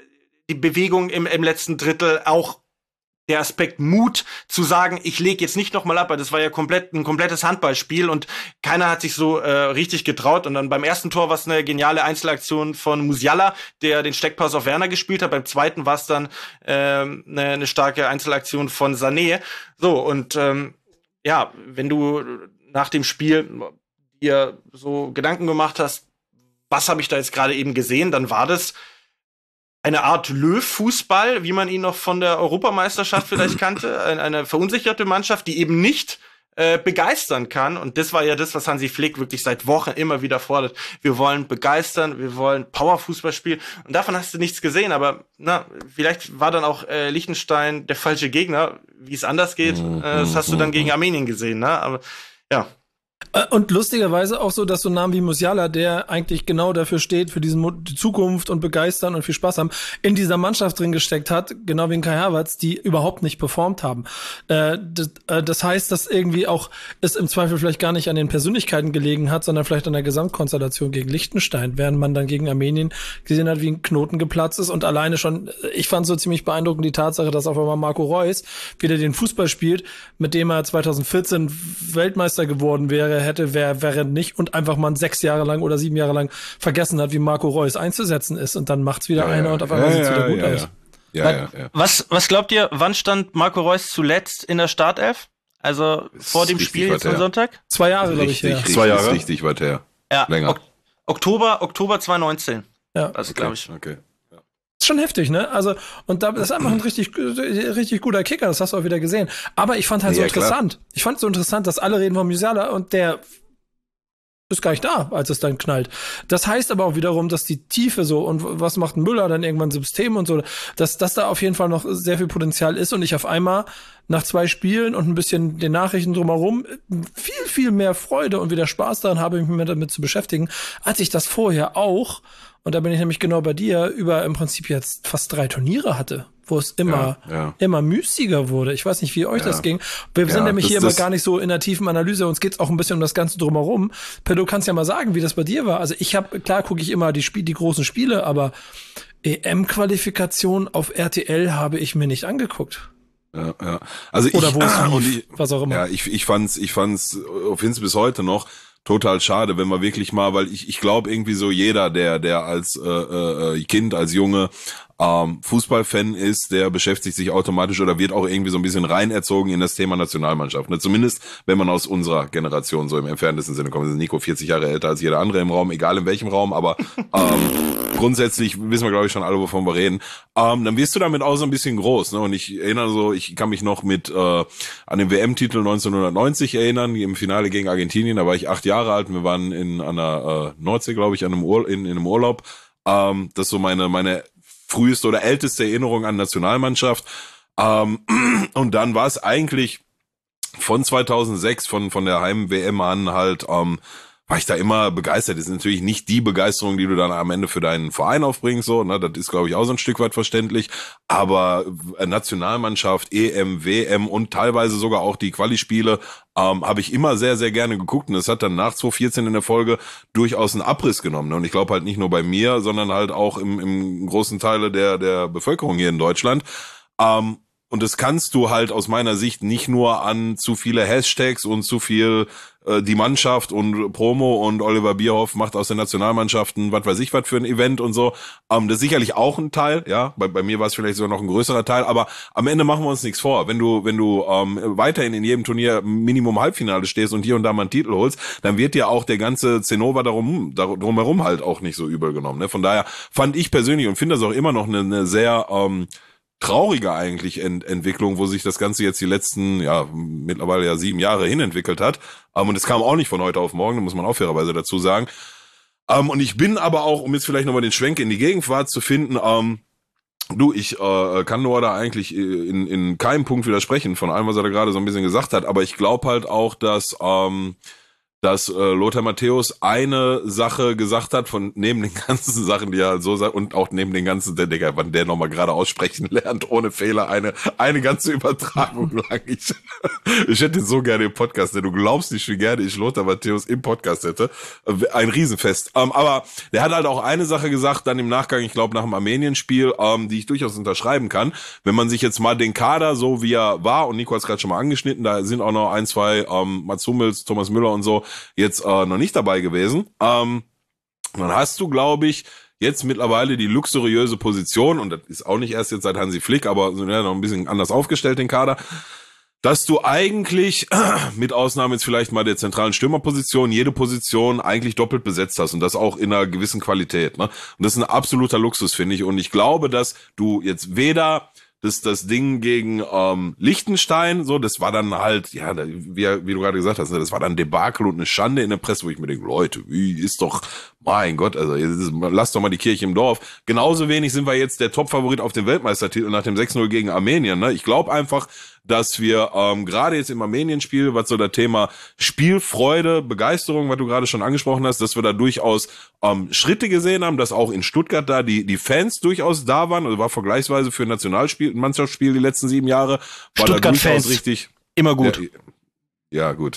die Bewegung im, im letzten Drittel, auch der Aspekt Mut zu sagen, ich lege jetzt nicht nochmal ab, weil das war ja komplett ein komplettes Handballspiel und keiner hat sich so äh, richtig getraut. Und dann beim ersten Tor war es eine geniale Einzelaktion von Musiala, der den Steckpass auf Werner gespielt hat. Beim zweiten war es dann ähm, eine, eine starke Einzelaktion von Sané. So, und ähm, ja, wenn du nach dem Spiel dir so Gedanken gemacht hast, was habe ich da jetzt gerade eben gesehen, dann war das eine Art Löw-Fußball, wie man ihn noch von der Europameisterschaft vielleicht kannte. Eine verunsicherte Mannschaft, die eben nicht äh, begeistern kann. Und das war ja das, was Hansi Flick wirklich seit Wochen immer wieder fordert. Wir wollen begeistern, wir wollen Powerfußball spielen. Und davon hast du nichts gesehen. Aber na, vielleicht war dann auch äh, Liechtenstein der falsche Gegner. Wie es anders geht, äh, das hast du dann gegen Armenien gesehen. Ne? Aber ja. Und lustigerweise auch so, dass so Namen wie Musiala, der eigentlich genau dafür steht, für diesen Mo- die Zukunft und begeistern und viel Spaß haben, in dieser Mannschaft drin gesteckt hat, genau wie in Kai Havertz, die überhaupt nicht performt haben. Äh, das, äh, das heißt, dass irgendwie auch es im Zweifel vielleicht gar nicht an den Persönlichkeiten gelegen hat, sondern vielleicht an der Gesamtkonstellation gegen Liechtenstein, während man dann gegen Armenien gesehen hat, wie ein Knoten geplatzt ist und alleine schon, ich fand so ziemlich beeindruckend die Tatsache, dass auf einmal Marco Reus wieder den Fußball spielt, mit dem er zwanzig vierzehn Weltmeister geworden wäre, hätte, wer wäre nicht und einfach mal sechs Jahre lang oder sieben Jahre lang vergessen hat, wie Marco Reus einzusetzen ist und dann macht's wieder Ja, einer ja. und auf einmal Ja, sieht's ja, wieder gut ja, aus. Ja, ja, ja. Was, was glaubt ihr, wann stand Marco Reus zuletzt in der Startelf? Also Ist vor dem richtig Spiel weit jetzt am her. Sonntag? Zwei Jahre, glaube ich, Richtig, her. richtig, Zwei Jahre? richtig weit her. Ja, Länger. Ok- Oktober, Oktober zwanzig neunzehn. Ja. Also glaube ich. Okay. Ist schon heftig, ne? Also, und da ist einfach ein richtig, richtig guter Kicker, das hast du auch wieder gesehen. Aber ich fand halt so Ja, klar. interessant. Ich fand so interessant, dass alle reden von Musiala und der ist gar nicht da, als es dann knallt. Das heißt aber auch wiederum, dass die Tiefe so und was macht ein Müller dann irgendwann System und so, dass, dass da auf jeden Fall noch sehr viel Potenzial ist und ich auf einmal nach zwei Spielen und ein bisschen den Nachrichten drumherum viel, viel mehr Freude und wieder Spaß daran habe, mich mehr damit zu beschäftigen, als ich das vorher auch, und da bin ich nämlich genau bei dir, über im Prinzip jetzt fast drei Turniere hatte, wo es immer, Ja, ja. immer müßiger wurde. Ich weiß nicht, wie euch Ja. das ging. Wir sind Ja, nämlich das- hier immer das- gar nicht so in der tiefen Analyse. Uns geht's auch ein bisschen um das Ganze drumherum. Per, du kannst ja mal sagen, wie das bei dir war. Also ich habe, klar gucke ich immer die Spiel, die großen Spiele, aber E M-Qualifikation auf R T L habe ich mir nicht angeguckt. Ja, ja. Also Oder ich, wo es und lief, ich, was auch immer. Ja, ich, ich fand's, ich fand's, äh, find's bis heute noch total schade, wenn man wirklich mal, weil ich, ich glaube irgendwie so jeder, der, der als äh, äh, Kind, als Junge ähm, Fußballfan ist, der beschäftigt sich automatisch oder wird auch irgendwie so ein bisschen reinerzogen in das Thema Nationalmannschaft. Ne? Zumindest, wenn man aus unserer Generation so im entferntesten Sinne kommt. Also Nico vierzig Jahre älter als jeder andere im Raum, egal in welchem Raum, aber ähm, grundsätzlich wissen wir, glaube ich, schon alle, wovon wir reden. Ähm, dann wirst du damit auch so ein bisschen groß. Ne? Und ich erinnere so, ich kann mich noch mit äh, an den W M-Titel neunzehnhundertneunzig erinnern, im Finale gegen Argentinien. Da war ich acht Jahre alt. Wir waren in einer äh, Nordsee, glaube ich, an einem Ur- in, in einem Urlaub. Ähm, das ist so meine meine früheste oder älteste Erinnerung an Nationalmannschaft. Ähm, und dann war es eigentlich von zweitausendsechs, von von der Heim-W M an halt, ähm, war ich da immer begeistert. Das ist natürlich nicht die Begeisterung, die du dann am Ende für deinen Verein aufbringst, so, ne, das ist, glaube ich, auch so ein Stück weit verständlich, aber Nationalmannschaft, E M, W M und teilweise sogar auch die Quali-Spiele ähm, habe ich immer sehr, sehr gerne geguckt und es hat dann nach zwanzig vierzehn in der Folge durchaus einen Abriss genommen, ne? Und ich glaube halt nicht nur bei mir, sondern halt auch im, im großen Teile der, der Bevölkerung hier in Deutschland. Ähm, Und das kannst du halt aus meiner Sicht nicht nur an zu viele Hashtags und zu viel äh, die Mannschaft und Promo und Oliver Bierhoff macht aus den Nationalmannschaften was weiß ich was für ein Event und so. Ähm, das ist sicherlich auch ein Teil, ja. Bei, bei mir war es vielleicht sogar noch ein größerer Teil, aber am Ende machen wir uns nichts vor. Wenn du, wenn du ähm, weiterhin in jedem Turnier Minimum Halbfinale stehst und hier und da mal einen Titel holst, dann wird dir auch der ganze Zinnober darum, darum herum halt auch nicht so übel genommen. Ne? Von daher fand ich persönlich und finde das auch immer noch eine, eine sehr ähm, traurige eigentlich Ent- Entwicklung, wo sich das Ganze jetzt die letzten, ja, mittlerweile ja sieben Jahre hin entwickelt hat. Um, und es kam auch nicht von heute auf morgen, da muss man auch fairerweise dazu sagen. Um, und ich bin aber auch, um jetzt vielleicht nochmal den Schwenk in die Gegenwart zu finden, um, du, ich äh, kann Noah da eigentlich in, in keinem Punkt widersprechen von allem, was er da gerade so ein bisschen gesagt hat, aber ich glaube halt auch, dass, ähm, dass äh, Lothar Matthäus eine Sache gesagt hat, von neben den ganzen Sachen, die er halt so sagt, und auch neben den ganzen, der Digga, wann der nochmal gerade aussprechen lernt, ohne Fehler, eine eine ganze Übertragung lang. Ich, ich hätte so gerne im Podcast, denn du glaubst nicht, wie gerne ich Lothar Matthäus im Podcast hätte. Ein Riesenfest. Ähm, aber der hat halt auch eine Sache gesagt, dann im Nachgang, ich glaube nach dem Armenien-Spiel, ähm, die ich durchaus unterschreiben kann. Wenn man sich jetzt mal den Kader, so wie er war, und Nico hat es gerade schon mal angeschnitten, da sind auch noch ein, zwei, ähm, Mats Hummels, Thomas Müller und so, jetzt äh, noch nicht dabei gewesen. Ähm, dann hast du, glaube ich, jetzt mittlerweile die luxuriöse Position, und das ist auch nicht erst jetzt seit Hansi Flick, aber so, ja, noch ein bisschen anders aufgestellt, den Kader, dass du eigentlich, mit Ausnahme jetzt vielleicht mal der zentralen Stürmerposition, jede Position eigentlich doppelt besetzt hast, und das auch in einer gewissen Qualität. Ne? Und das ist ein absoluter Luxus, finde ich. Und ich glaube, dass du jetzt weder Das, das Ding gegen ähm, Liechtenstein, so, das war dann halt, ja, da, wie, wie du gerade gesagt hast, das war dann Debakel und eine Schande in der Presse, wo ich mir denke, Leute, wie ist doch, mein Gott, also ist, lass doch mal die Kirche im Dorf. Genauso wenig sind wir jetzt der Top-Favorit auf den Weltmeistertitel nach dem sechs null gegen Armenien. Ne? Ich glaube einfach, dass wir ähm, gerade jetzt im Armenien-Spiel, was so das Thema Spielfreude, Begeisterung, was du gerade schon angesprochen hast, dass wir da durchaus ähm, Schritte gesehen haben, dass auch in Stuttgart da die die Fans durchaus da waren, also war vergleichsweise für ein Nationalspiel, ein Mannschaftsspiel die letzten sieben Jahre, war da durchaus richtig. Immer gut. Ja, ja gut.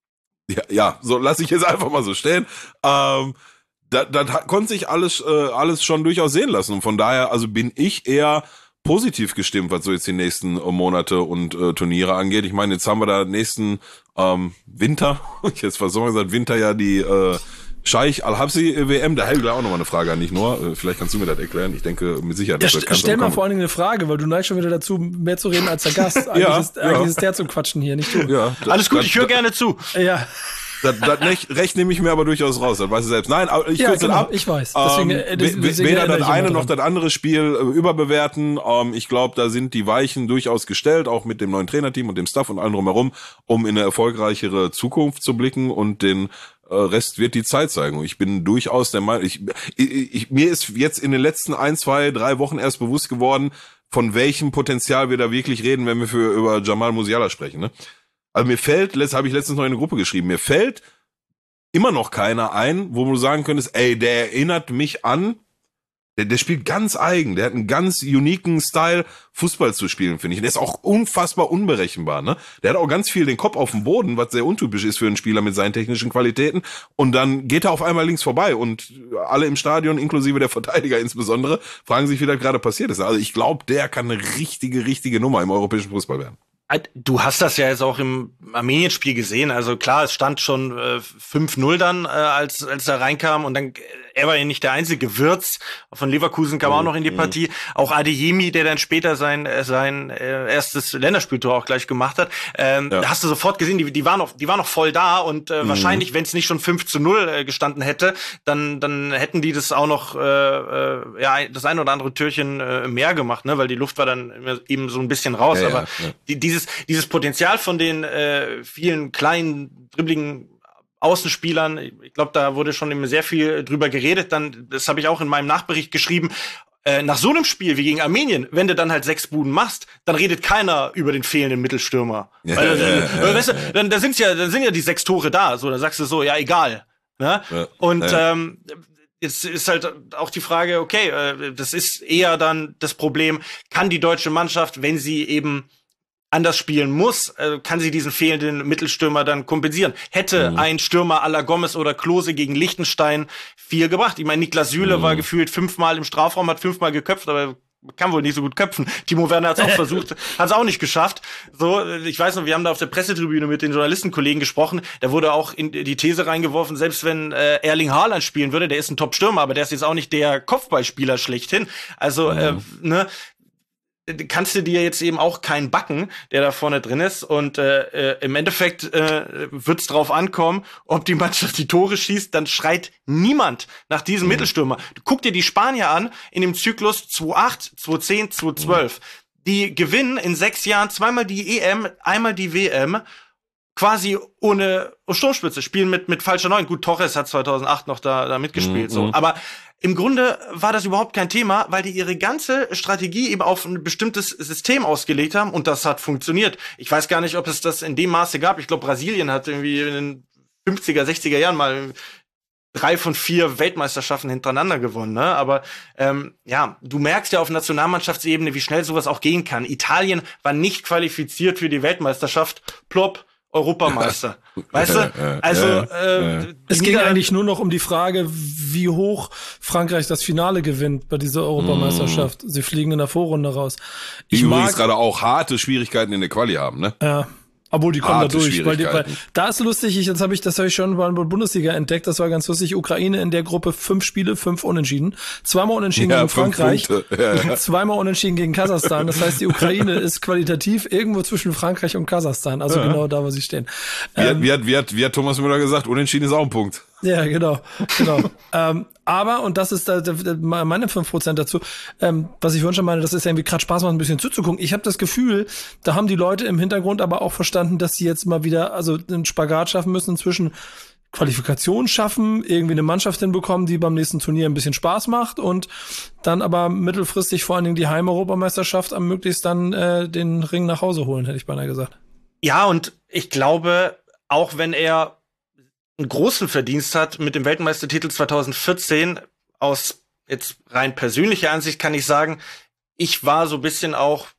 Ja, ja, so lasse ich jetzt einfach mal so stehen. Ähm, da, da konnte sich alles, äh, alles schon durchaus sehen lassen. Und von daher, also bin ich eher positiv gestimmt, was so jetzt die nächsten äh, Monate und äh, Turniere angeht. Ich meine, jetzt haben wir da nächsten ähm, Winter, ich jetzt was soll man gesagt, Winter ja die äh, Scheich Al-Habsi-W M, da hätte ich gleich auch nochmal eine Frage an dich, Noah. Äh, vielleicht kannst du mir das erklären. Ich denke mit Sicherheit. Ja, das st stell mal vor allen Dingen eine Frage, weil du neigst schon wieder dazu, mehr zu reden als der Gast. Eigentlich, ja, ist, eigentlich ja. ist der zu quatschen hier, nicht du. Ja, das, Alles gut, das, ich höre gerne zu. Ja. Das, das Recht nehme ich mir aber durchaus raus, das weißt du selbst. Nein, aber ich Ja, kürze genau, ab. ich weiß. Deswegen, ähm, äh, deswegen weder erinnere das ich eine immer noch dran. das andere Spiel äh, überbewerten. Ähm, ich glaube, da sind die Weichen durchaus gestellt, auch mit dem neuen Trainerteam und dem Staff und allem drumherum, um in eine erfolgreichere Zukunft zu blicken, und den äh, Rest wird die Zeit zeigen. Ich bin durchaus der Meinung, ich, ich, ich, mir ist jetzt in den letzten ein, zwei, drei Wochen erst bewusst geworden, von welchem Potenzial wir da wirklich reden, wenn wir für über Jamal Musiala sprechen. Ne? Also mir fällt, das habe ich letztens noch in eine Gruppe geschrieben, mir fällt immer noch keiner ein, wo du sagen könntest, ey, der erinnert mich an, der, der spielt ganz eigen, der hat einen ganz uniken Style, Fußball zu spielen, finde ich. Der ist auch unfassbar unberechenbar, ne? Der hat auch ganz viel den Kopf auf dem Boden, was sehr untypisch ist für einen Spieler mit seinen technischen Qualitäten, und dann geht er auf einmal links vorbei, und alle im Stadion, inklusive der Verteidiger insbesondere, fragen sich, wie das gerade passiert ist. Also ich glaube, der kann eine richtige, richtige Nummer im europäischen Fußball werden. Du hast das ja jetzt auch im Armenien-Spiel gesehen. Also klar, es stand schon äh, fünf null dann, äh, als als er reinkam, und dann, er war ja nicht der einzige. Wirtz von Leverkusen kam mhm. auch noch in die Partie. Auch Adeyemi, der dann später sein sein äh, erstes Länderspieltor auch gleich gemacht hat. Ähm, ja. Da hast du sofort gesehen, die die waren noch die waren noch voll da, und äh, mhm. wahrscheinlich, wenn es nicht schon fünf zu null äh, gestanden hätte, dann dann hätten die das auch noch äh, äh, ja das ein oder andere Türchen äh, mehr gemacht, ne, weil die Luft war dann eben so ein bisschen raus. Ja, aber ja, ja. Die, dieses dieses Potenzial von den äh, vielen kleinen dribbligen Außenspielern, ich glaube, da wurde schon immer sehr viel drüber geredet. Dann, das habe ich auch in meinem Nachbericht geschrieben. Äh, nach so einem Spiel wie gegen Armenien, wenn du dann halt sechs Buden machst, dann redet keiner über den fehlenden Mittelstürmer. Ja, Weil, ja, äh, ja, weißt du, dann, da sind's ja, dann sind ja die sechs Tore da. So, dann sagst du so, ja egal. Ne? Ja, Und ja. ähm, jetzt ist halt auch die Frage, okay, äh, das ist eher dann das Problem, kann die deutsche Mannschaft, wenn sie eben anders spielen muss, äh, kann sie diesen fehlenden Mittelstürmer dann kompensieren. Hätte mhm. ein Stürmer à la Gomez oder Klose gegen Liechtenstein viel gebracht. Ich meine, Niklas Süle mhm. war gefühlt fünfmal im Strafraum, hat fünfmal geköpft, aber kann wohl nicht so gut köpfen. Timo Werner hat es auch versucht, hat es auch nicht geschafft. So, ich weiß noch, wir haben da auf der Pressetribüne mit den Journalistenkollegen gesprochen, da wurde auch in die These reingeworfen, selbst wenn äh, Erling Haaland spielen würde, der ist ein Top-Stürmer, aber der ist jetzt auch nicht der Kopfballspieler schlechthin. Also, mhm. äh, ne, kannst du dir jetzt eben auch keinen backen, der da vorne drin ist, und äh, äh, im Endeffekt äh, wird's drauf ankommen, ob die Mannschaft die Tore schießt, dann schreit niemand nach diesem mhm. Mittelstürmer. Du guck dir die Spanier an in dem Zyklus zwei acht, zwei zehn, zwei zwölf. Mhm. Die gewinnen in sechs Jahren zweimal die E M, einmal die W M, quasi ohne Sturmspitze, spielen mit mit falscher Neun. Gut, Torres hat zweitausendacht noch da da mitgespielt, mhm. so, aber im Grunde war das überhaupt kein Thema, weil die ihre ganze Strategie eben auf ein bestimmtes System ausgelegt haben, und das hat funktioniert. Ich weiß gar nicht, ob es das in dem Maße gab. Ich glaube, Brasilien hat irgendwie in den fünfziger, sechziger Jahren mal drei von vier Weltmeisterschaften hintereinander gewonnen, ne? Aber ähm, ja, du merkst ja auf Nationalmannschaftsebene, wie schnell sowas auch gehen kann. Italien war nicht qualifiziert für die Weltmeisterschaft, plopp, Europameister. Weißt du? Also äh, es ging eigentlich nur noch um die Frage, wie hoch Frankreich das Finale gewinnt bei dieser Europameisterschaft. Mm. Sie fliegen in der Vorrunde raus. Die übrigens gerade auch harte Schwierigkeiten in der Quali haben, ne? Ja. Obwohl, die kommen da durch. Weil, die, weil da ist lustig, ich, jetzt habe ich, das habe ich schon bei der Bundesliga entdeckt, das war ganz lustig. Ukraine in der Gruppe fünf Spiele, fünf Unentschieden. Zweimal unentschieden ja, gegen Frankreich, ja, ja. zweimal unentschieden gegen Kasachstan. Das heißt, die Ukraine ist qualitativ irgendwo zwischen Frankreich und Kasachstan. Also ja. genau da, wo sie stehen. Wie, ähm, hat, wie, hat, wie, hat, wie hat Thomas Müller gesagt, unentschieden ist auch ein Punkt. Ja, genau, genau. ähm, aber, und das ist da, da, meine fünf Prozent dazu, ähm, was ich vorhin schon meine, das ist ja irgendwie gerade Spaß macht, ein bisschen zuzugucken. Ich habe das Gefühl, da haben die Leute im Hintergrund aber auch verstanden, dass sie jetzt mal wieder also einen Spagat schaffen müssen zwischen Qualifikation schaffen, irgendwie eine Mannschaft hinbekommen, die beim nächsten Turnier ein bisschen Spaß macht und dann aber mittelfristig vor allen Dingen die Heimeuropameisterschaft am möglichst dann äh, den Ring nach Hause holen, hätte ich beinahe gesagt. Ja, und ich glaube, auch wenn er einen großen Verdienst hat mit dem Weltmeistertitel zweitausendvierzehn, aus jetzt rein persönlicher Ansicht kann ich sagen, ich war so ein bisschen auch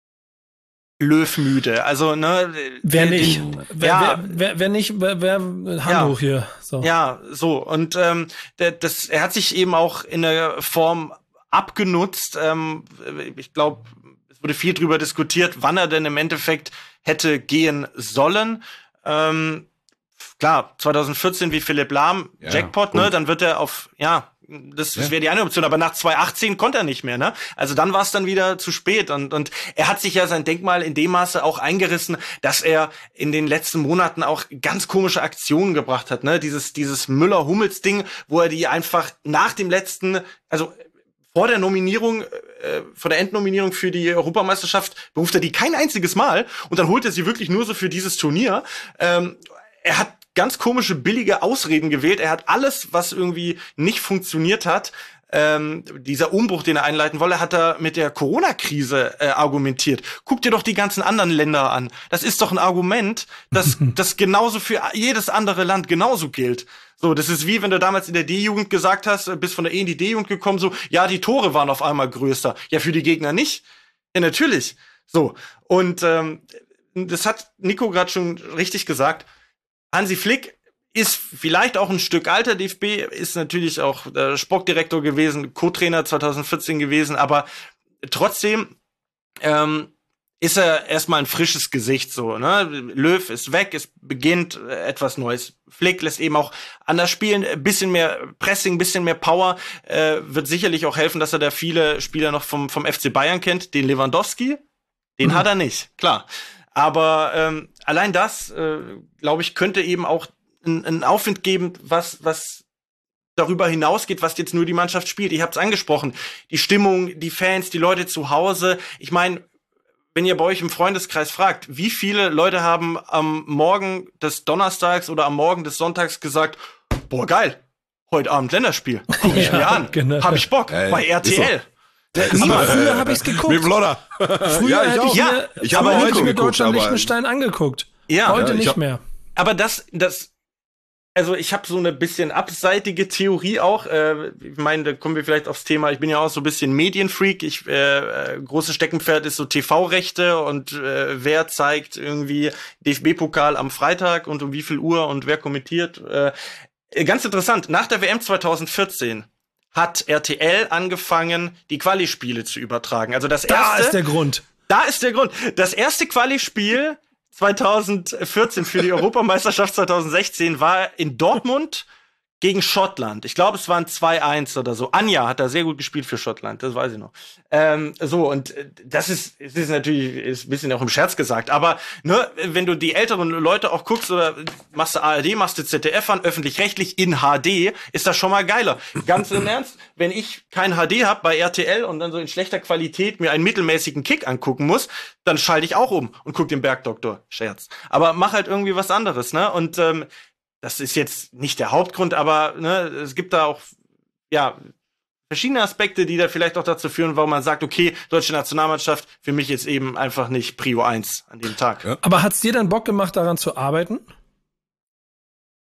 Löw-müde. Also, ne. Wer nicht? Wer, ja, wer, wer, wer nicht, wer, wer Handtuch ja, hier. So. Ja, so. Und ähm, der, das, er hat sich eben auch in der Form abgenutzt. Ähm, ich glaube, es wurde viel drüber diskutiert, wann er denn im Endeffekt hätte gehen sollen. Ähm, Klar, zweitausendvierzehn wie Philipp Lahm, ja, Jackpot, ne, dann wird er auf, ja, das, das wäre die eine Option, aber nach zweitausendachtzehn konnte er nicht mehr, ne? Also dann war es dann wieder zu spät und und er hat sich ja sein Denkmal in dem Maße auch eingerissen, dass er in den letzten Monaten auch ganz komische Aktionen gebracht hat, ne? Dieses dieses Müller-Hummels-Ding, wo er die einfach nach dem letzten, also vor der Nominierung, äh, vor der Endnominierung für die Europameisterschaft beruft er die kein einziges Mal und dann holt er sie wirklich nur so für dieses Turnier. Ähm, er hat ganz komische, billige Ausreden gewählt. Er hat alles, was irgendwie nicht funktioniert hat, ähm, dieser Umbruch, den er einleiten wolle, hat er mit der Corona-Krise äh, argumentiert. Guck dir doch die ganzen anderen Länder an. Das ist doch ein Argument, das, das genauso für jedes andere Land genauso gilt. So, das ist wie wenn du damals in der D-Jugend gesagt hast, bist von der E in die D-Jugend gekommen, so, ja, die Tore waren auf einmal größer. Ja, für die Gegner nicht. Ja, natürlich. So, und ähm, das hat Nico gerade schon richtig gesagt. Hansi Flick ist vielleicht auch ein Stück alter, D F B ist natürlich auch äh, Sportdirektor gewesen, Co-Trainer zweitausendvierzehn gewesen, aber trotzdem ähm, ist er erstmal ein frisches Gesicht so, ne? Löw ist weg, es beginnt äh, etwas Neues. Flick lässt eben auch anders spielen, ein bisschen mehr Pressing, ein bisschen mehr Power, äh, wird sicherlich auch helfen, dass er da viele Spieler noch vom vom F C Bayern kennt, den Lewandowski, den mhm. hat er nicht, klar. Aber ähm, allein das, äh, glaube ich, könnte eben auch einen Aufwind geben, was was darüber hinausgeht, was jetzt nur die Mannschaft spielt. Ich habe es angesprochen, die Stimmung, die Fans, die Leute zu Hause. Ich meine, wenn ihr bei euch im Freundeskreis fragt, wie viele Leute haben am Morgen des Donnerstags oder am Morgen des Sonntags gesagt, boah, geil, heute Abend Länderspiel, guck ich ja, mir an, genau. Hab ich Bock, äh, bei R T L. So. Aber früher habe ich's geguckt. Mit Flodder. Früher ja, ich hätte auch. ich Ja, mir, ich habe heute heute mir geguckt, Deutschland-Liechtenstein angeguckt. Ja, heute ja, nicht hab, mehr. Aber das, das, also ich habe so eine bisschen abseitige Theorie auch. Äh, ich meine, da kommen wir vielleicht aufs Thema. Ich bin ja auch so ein bisschen Medienfreak. Ich äh, großes Steckenpferd ist so T V-Rechte und äh, wer zeigt irgendwie D F B-Pokal am Freitag und um wie viel Uhr und wer kommentiert. Äh, ganz interessant. Nach der W M zweitausendvierzehn hat R T L angefangen, die Quali-Spiele zu übertragen. Also das erste. Da ist der Grund. Da ist der Grund. Das erste Quali-Spiel zweitausendvierzehn für die Europameisterschaft zweitausendsechzehn war in Dortmund gegen Schottland. Ich glaube, es waren zwei eins oder so. Anja hat da sehr gut gespielt für Schottland, das weiß ich noch. Ähm, so, und das ist, es ist natürlich ist ein bisschen auch im Scherz gesagt, aber ne, wenn du die älteren Leute auch guckst oder machst du A R D, machst du Z D F an, öffentlich-rechtlich in H D, ist das schon mal geiler. Ganz im Ernst, wenn ich kein H D hab bei R T L und dann so in schlechter Qualität mir einen mittelmäßigen Kick angucken muss, dann schalte ich auch um und guck den Bergdoktor. Scherz. Aber mach halt irgendwie was anderes, ne? Und ähm, das ist jetzt nicht der Hauptgrund, aber ne, es gibt da auch ja verschiedene Aspekte, die da vielleicht auch dazu führen, warum man sagt, okay, deutsche Nationalmannschaft für mich jetzt eben einfach nicht Prio eins an dem Tag. Ja. Aber hat's dir dann Bock gemacht, daran zu arbeiten?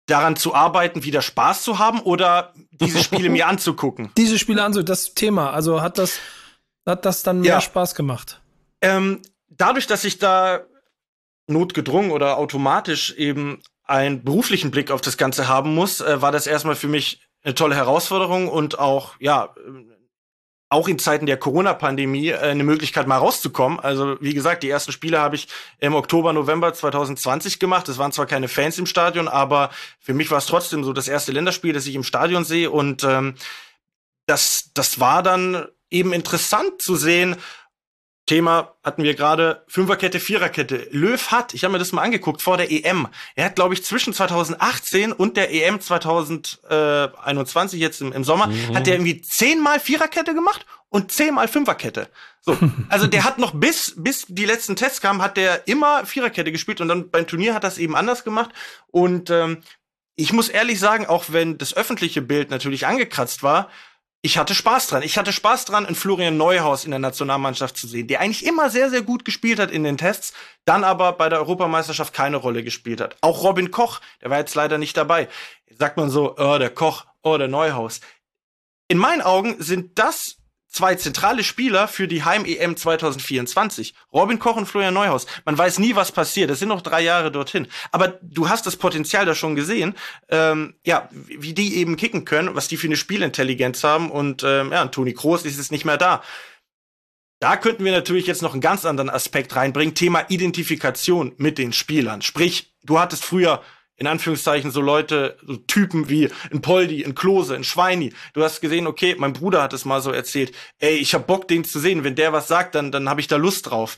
daran zu arbeiten, wieder Spaß zu haben oder diese Spiele mir anzugucken? Diese Spiele anzugucken, das Thema. Also hat das, hat das dann mehr Ja. Spaß gemacht? Ähm, dadurch, dass ich da notgedrungen oder automatisch eben einen beruflichen Blick auf das Ganze haben muss, äh, war das erstmal für mich eine tolle Herausforderung und auch, ja, auch in Zeiten der Corona-Pandemie äh, eine Möglichkeit, mal rauszukommen. Also, wie gesagt, die ersten Spiele habe ich im Oktober, November zwanzig zwanzig gemacht. Es waren zwar keine Fans im Stadion, aber für mich war es trotzdem so das erste Länderspiel, das ich im Stadion sehe. Und ähm, das, das war dann eben interessant zu sehen. Thema hatten wir gerade, Fünferkette, Viererkette. Löw hat, ich habe mir das mal angeguckt, vor der E M. Er hat, glaube ich, zwischen zwanzig achtzehn und der E M zwanzig einundzwanzig, jetzt im, im Sommer, mhm. hat er irgendwie zehnmal Viererkette gemacht und zehnmal Fünferkette. So, also der hat noch bis bis die letzten Tests kamen, hat der immer Viererkette gespielt und dann beim Turnier hat das eben anders gemacht. Und ähm, ich muss ehrlich sagen, auch wenn das öffentliche Bild natürlich angekratzt war, ich hatte Spaß dran. Ich hatte Spaß dran, einen Florian Neuhaus in der Nationalmannschaft zu sehen, der eigentlich immer sehr, sehr gut gespielt hat in den Tests, dann aber bei der Europameisterschaft keine Rolle gespielt hat. Auch Robin Koch, der war jetzt leider nicht dabei. Sagt man so, oh, der Koch, oh, der Neuhaus. In meinen Augen sind das zwei zentrale Spieler für die Heim-E M zwanzig vierundzwanzig. Robin Koch und Florian Neuhaus. Man weiß nie, was passiert. Es sind noch drei Jahre dorthin. Aber du hast das Potenzial da schon gesehen, ähm, ja, wie die eben kicken können, was die für eine Spielintelligenz haben. Und ähm, ja, Toni Kroos ist jetzt nicht mehr da. Da könnten wir natürlich jetzt noch einen ganz anderen Aspekt reinbringen. Thema Identifikation mit den Spielern. Sprich, du hattest früher in Anführungszeichen so Leute, so Typen wie ein Poldi, ein Klose, ein Schweini. Du hast gesehen, okay, mein Bruder hat es mal so erzählt, ey, ich hab Bock, den zu sehen. Wenn der was sagt, dann dann habe ich da Lust drauf.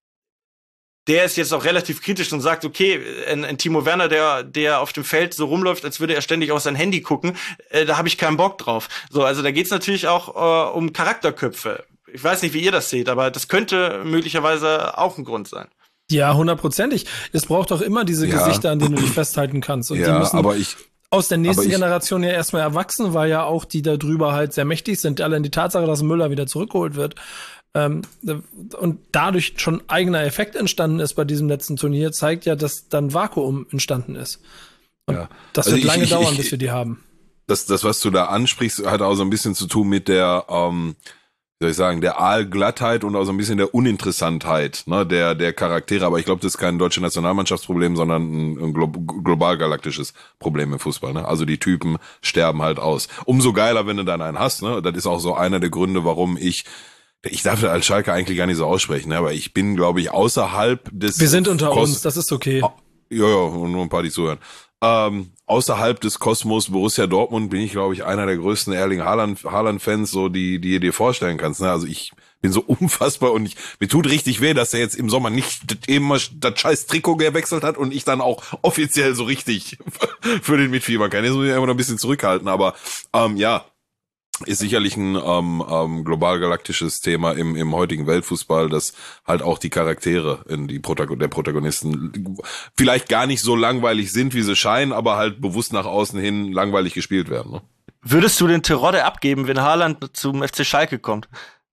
Der ist jetzt auch relativ kritisch und sagt, okay, ein, ein Timo Werner, der der auf dem Feld so rumläuft, als würde er ständig auf sein Handy gucken, äh, da habe ich keinen Bock drauf. So, also da geht's natürlich auch äh, um Charakterköpfe. Ich weiß nicht, wie ihr das seht, aber das könnte möglicherweise auch ein Grund sein. Ja, hundertprozentig. Es braucht doch immer diese Ja. Gesichter, an denen du dich festhalten kannst. Und die Ja, müssen aber ich, aus der nächsten aber ich- Generation ja erstmal erwachsen, weil ja auch die da drüber halt sehr mächtig sind. Allein die Tatsache, dass Müller wieder zurückgeholt wird ähm, und dadurch schon eigener Effekt entstanden ist bei diesem letzten Turnier, zeigt ja, dass dann Vakuum entstanden ist. Und Ja. das Also wird ich- lange ich- dauern, ich- bis wir die haben. das, das, was du da ansprichst, hat auch so ein bisschen zu tun mit der, ähm, wie soll ich sagen, der Aalglattheit und auch so ein bisschen der Uninteressantheit, ne, der, der Charaktere. Aber ich glaube, das ist kein deutsches Nationalmannschaftsproblem, sondern ein, ein glo global galaktisches Problem im Fußball, ne? Also die Typen sterben halt aus. Umso geiler, wenn du dann einen hast, ne? Das ist auch so einer der Gründe, warum ich, ich darf das als Schalke eigentlich gar nicht so aussprechen, ne? Aber ich bin, glaube ich, außerhalb des Wir sind unter Kos- uns, das ist okay. Ja, ja, und nur ein paar, die zuhören. Ähm, außerhalb des Kosmos Borussia Dortmund bin ich, glaube ich, einer der größten Erling Haaland, Haaland-Fans, so, die, die ihr dir vorstellen kannst, ne? Also ich bin so unfassbar und ich, mir tut richtig weh, dass er jetzt im Sommer nicht eben mal das scheiß Trikot gewechselt hat und ich dann auch offiziell so richtig für den mitfiebern kann. Jetzt muss ich einfach noch ein bisschen zurückhalten, aber, ähm, ja. Ist sicherlich ein ähm, ähm, global-galaktisches Thema im, im heutigen Weltfußball, dass halt auch die Charaktere in die Protagon- der Protagonisten vielleicht gar nicht so langweilig sind, wie sie scheinen, aber halt bewusst nach außen hin langweilig gespielt werden. Ne? Würdest du den Terodde abgeben, wenn Haaland zum F C Schalke kommt?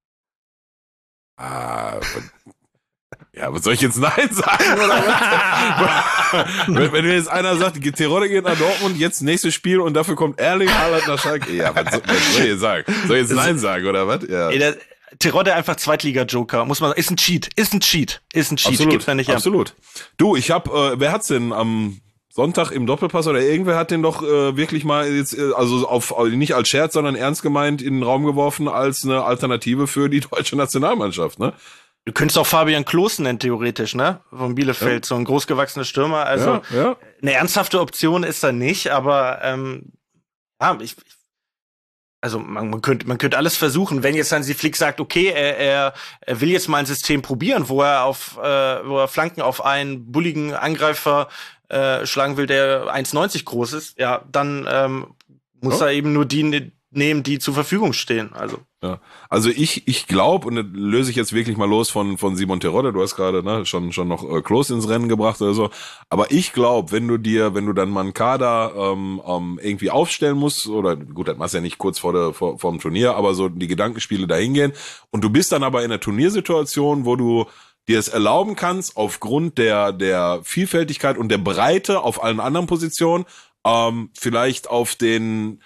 Ah, ja, was soll ich jetzt Nein sagen, oder was? wenn, wenn mir jetzt einer sagt, Terodde geht nach Dortmund, jetzt nächstes Spiel und dafür kommt Erling Haaland nach Schalke. Ja, was soll, was soll ich jetzt sagen? Soll ich jetzt Nein sagen, oder was? Ja. Ey, der Terodde einfach Zweitliga-Joker, muss man sagen. Ist ein Cheat, ist ein Cheat, ist ein Cheat. Absolut, Gibt's da nicht ab. absolut. Du, ich hab, äh, wer hat's denn am Sonntag im Doppelpass oder irgendwer hat den doch äh, wirklich mal jetzt, äh, also auf nicht als Scherz, sondern ernst gemeint in den Raum geworfen als eine Alternative für die deutsche Nationalmannschaft, ne? Du könntest auch Fabian Klos nennen, theoretisch, ne? Von Bielefeld, ja. So ein großgewachsener Stürmer. Also, ja, ja. Eine ernsthafte Option ist er nicht, aber ähm, ja, ich, ich also man, man könnte man könnte alles versuchen, wenn jetzt Hansi Flick sagt, okay, er, er, er will jetzt mal ein System probieren, wo er auf äh, wo er Flanken auf einen bulligen Angreifer äh, schlagen will, der eins neunzig groß ist, ja, dann ähm, muss ja. er eben nur die ne, nehmen, die zur Verfügung stehen. Also ja, also ich ich glaube, und das löse ich jetzt wirklich mal los von von Simon Terodde, du hast gerade ne, schon schon noch äh, Klos ins Rennen gebracht oder so, aber ich glaube, wenn du dir, wenn du dann mal einen Kader ähm, ähm, irgendwie aufstellen musst, oder gut, das machst du ja nicht kurz vor der vor vom Turnier, aber so die Gedankenspiele dahin gehen und du bist dann aber in einer Turniersituation, wo du dir es erlauben kannst, aufgrund der der Vielfältigkeit und der Breite auf allen anderen Positionen ähm, vielleicht auf den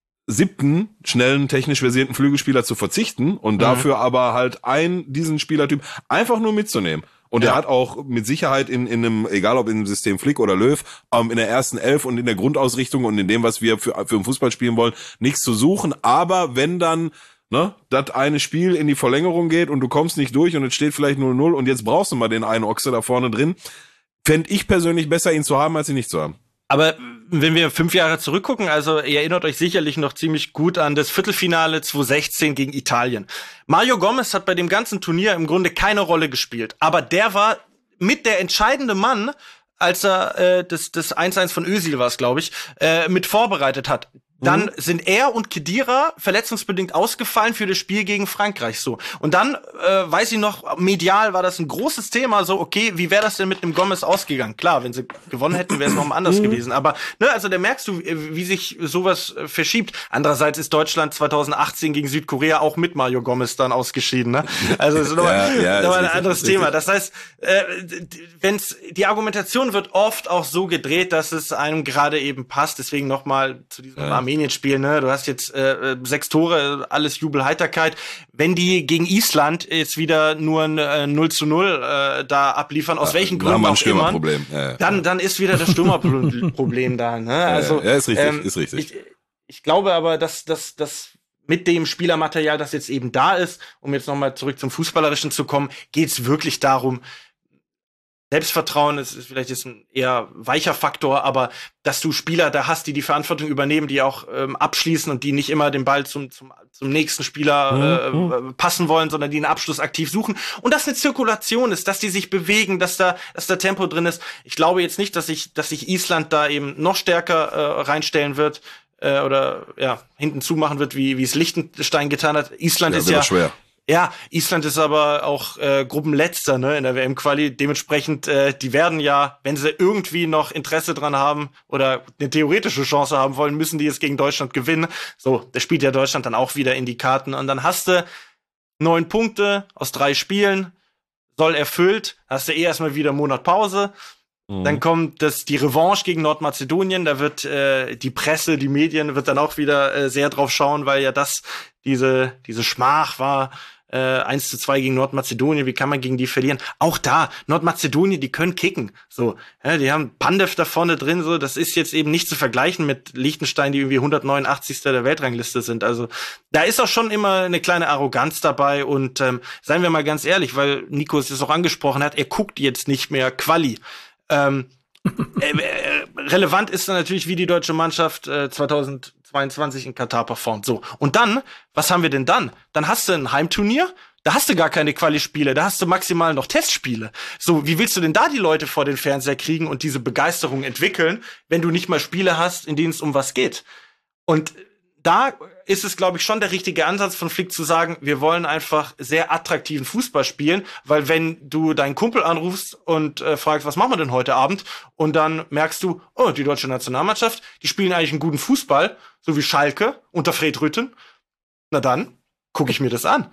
siebten schnellen, technisch versierten Flügelspieler zu verzichten und mhm. dafür aber halt einen, diesen Spielertyp einfach nur mitzunehmen. Und ja. er hat auch mit Sicherheit in, in einem, egal ob in dem System Flick oder Löw, ähm, in der ersten Elf und in der Grundausrichtung und in dem, was wir für, für den Fußball spielen wollen, nichts zu suchen. Aber wenn dann, ne, das eine Spiel in die Verlängerung geht und du kommst nicht durch und es steht vielleicht null null und jetzt brauchst du mal den einen Ochse da vorne drin, fände ich persönlich besser, ihn zu haben, als ihn nicht zu haben. Aber wenn wir fünf Jahre zurückgucken, also ihr erinnert euch sicherlich noch ziemlich gut an das Viertelfinale zwanzig sechzehn gegen Italien. Mario Gomez hat bei dem ganzen Turnier im Grunde keine Rolle gespielt. Aber der war mit der entscheidende Mann, als er äh, das, das eins eins von Özil war es, glaube ich, äh, mit vorbereitet hat. Dann mhm. sind er und Khedira verletzungsbedingt ausgefallen für das Spiel gegen Frankreich, so. Und dann, äh, weiß ich noch, medial war das ein großes Thema, so, okay, wie wäre das denn mit einem Gomez ausgegangen? Klar, wenn sie gewonnen hätten, wäre es noch mal anders mhm. gewesen. Aber, ne, also da merkst du, wie sich sowas äh, verschiebt. Andererseits ist Deutschland zwanzig achtzehn gegen Südkorea auch mit Mario Gomez dann ausgeschieden, ne? Also, das ist nochmal ja, ja, noch ein richtig, anderes Thema. Das heißt, äh, wenn's, die Argumentation wird oft auch so gedreht, dass es einem gerade eben passt. Deswegen nochmal zu diesem ja. Armenien-Spiel, ne? Du hast jetzt äh, sechs Tore, alles Jubel, Heiterkeit. Wenn die gegen Island jetzt wieder nur ein äh, null zu null äh, da abliefern, aus ja, welchen Gründen auch immer, ja, ja. dann dann ist wieder das Stürmerproblem da. Ne? Also, ja, ist richtig, ähm, ist Ich, richtig. ich glaube aber, dass dass dass mit dem Spielermaterial, das jetzt eben da ist, um jetzt nochmal zurück zum Fußballerischen zu kommen, geht's wirklich darum, Selbstvertrauen ist, ist vielleicht jetzt ein eher weicher Faktor, aber dass du Spieler da hast, die die Verantwortung übernehmen, die auch ähm, abschließen und die nicht immer den Ball zum zum, zum nächsten Spieler äh, passen wollen, sondern die einen Abschluss aktiv suchen. Und dass eine Zirkulation ist, dass die sich bewegen, dass da dass da Tempo drin ist. Ich glaube jetzt nicht, dass sich dass sich Island da eben noch stärker äh, reinstellen wird äh, oder ja hinten zumachen wird, wie wie es Liechtenstein getan hat. Island ja, ist ja schwer. Ja, Island ist aber auch äh, Gruppenletzter, ne, in der W M-Quali. Dementsprechend, äh, die werden ja, wenn sie irgendwie noch Interesse dran haben oder eine theoretische Chance haben wollen, müssen die jetzt gegen Deutschland gewinnen. So, da spielt ja Deutschland dann auch wieder in die Karten. Und dann hast du neun Punkte aus drei Spielen, soll erfüllt, hast du eh erstmal wieder einen Monat Pause. Mhm. Dann kommt das die Revanche gegen Nordmazedonien. Da wird äh, die Presse, die Medien wird dann auch wieder äh, sehr drauf schauen, weil ja das diese diese Schmach war. Äh, eins zu zwei gegen Nordmazedonien, wie kann man gegen die verlieren? Auch da, Nordmazedonien, die können kicken. So, ja, die haben Pandev da vorne drin, so, das ist jetzt eben nicht zu vergleichen mit Liechtenstein, die irgendwie hundertneunundachtzigster der Weltrangliste sind. Also, da ist auch schon immer eine kleine Arroganz dabei und ähm, seien wir mal ganz ehrlich, weil Nico es jetzt auch angesprochen hat, er guckt jetzt nicht mehr Quali. Ähm, äh, äh, relevant ist dann natürlich, wie die deutsche Mannschaft äh, zweitausendzweiundzwanzig in Katar performt. So. Und dann, was haben wir denn dann? Dann hast du ein Heimturnier, da hast du gar keine Quali-Spiele, da hast du maximal noch Testspiele. So, wie willst du denn da die Leute vor den Fernseher kriegen und diese Begeisterung entwickeln, wenn du nicht mal Spiele hast, in denen es um was geht? Und da ist es, glaube ich, schon der richtige Ansatz von Flick zu sagen, wir wollen einfach sehr attraktiven Fußball spielen, weil wenn du deinen Kumpel anrufst und äh, fragst, was machen wir denn heute Abend? Und dann merkst du, oh, die deutsche Nationalmannschaft, die spielen eigentlich einen guten Fußball, so wie Schalke unter Fred Rütten. Na dann, gucke ich mir das an.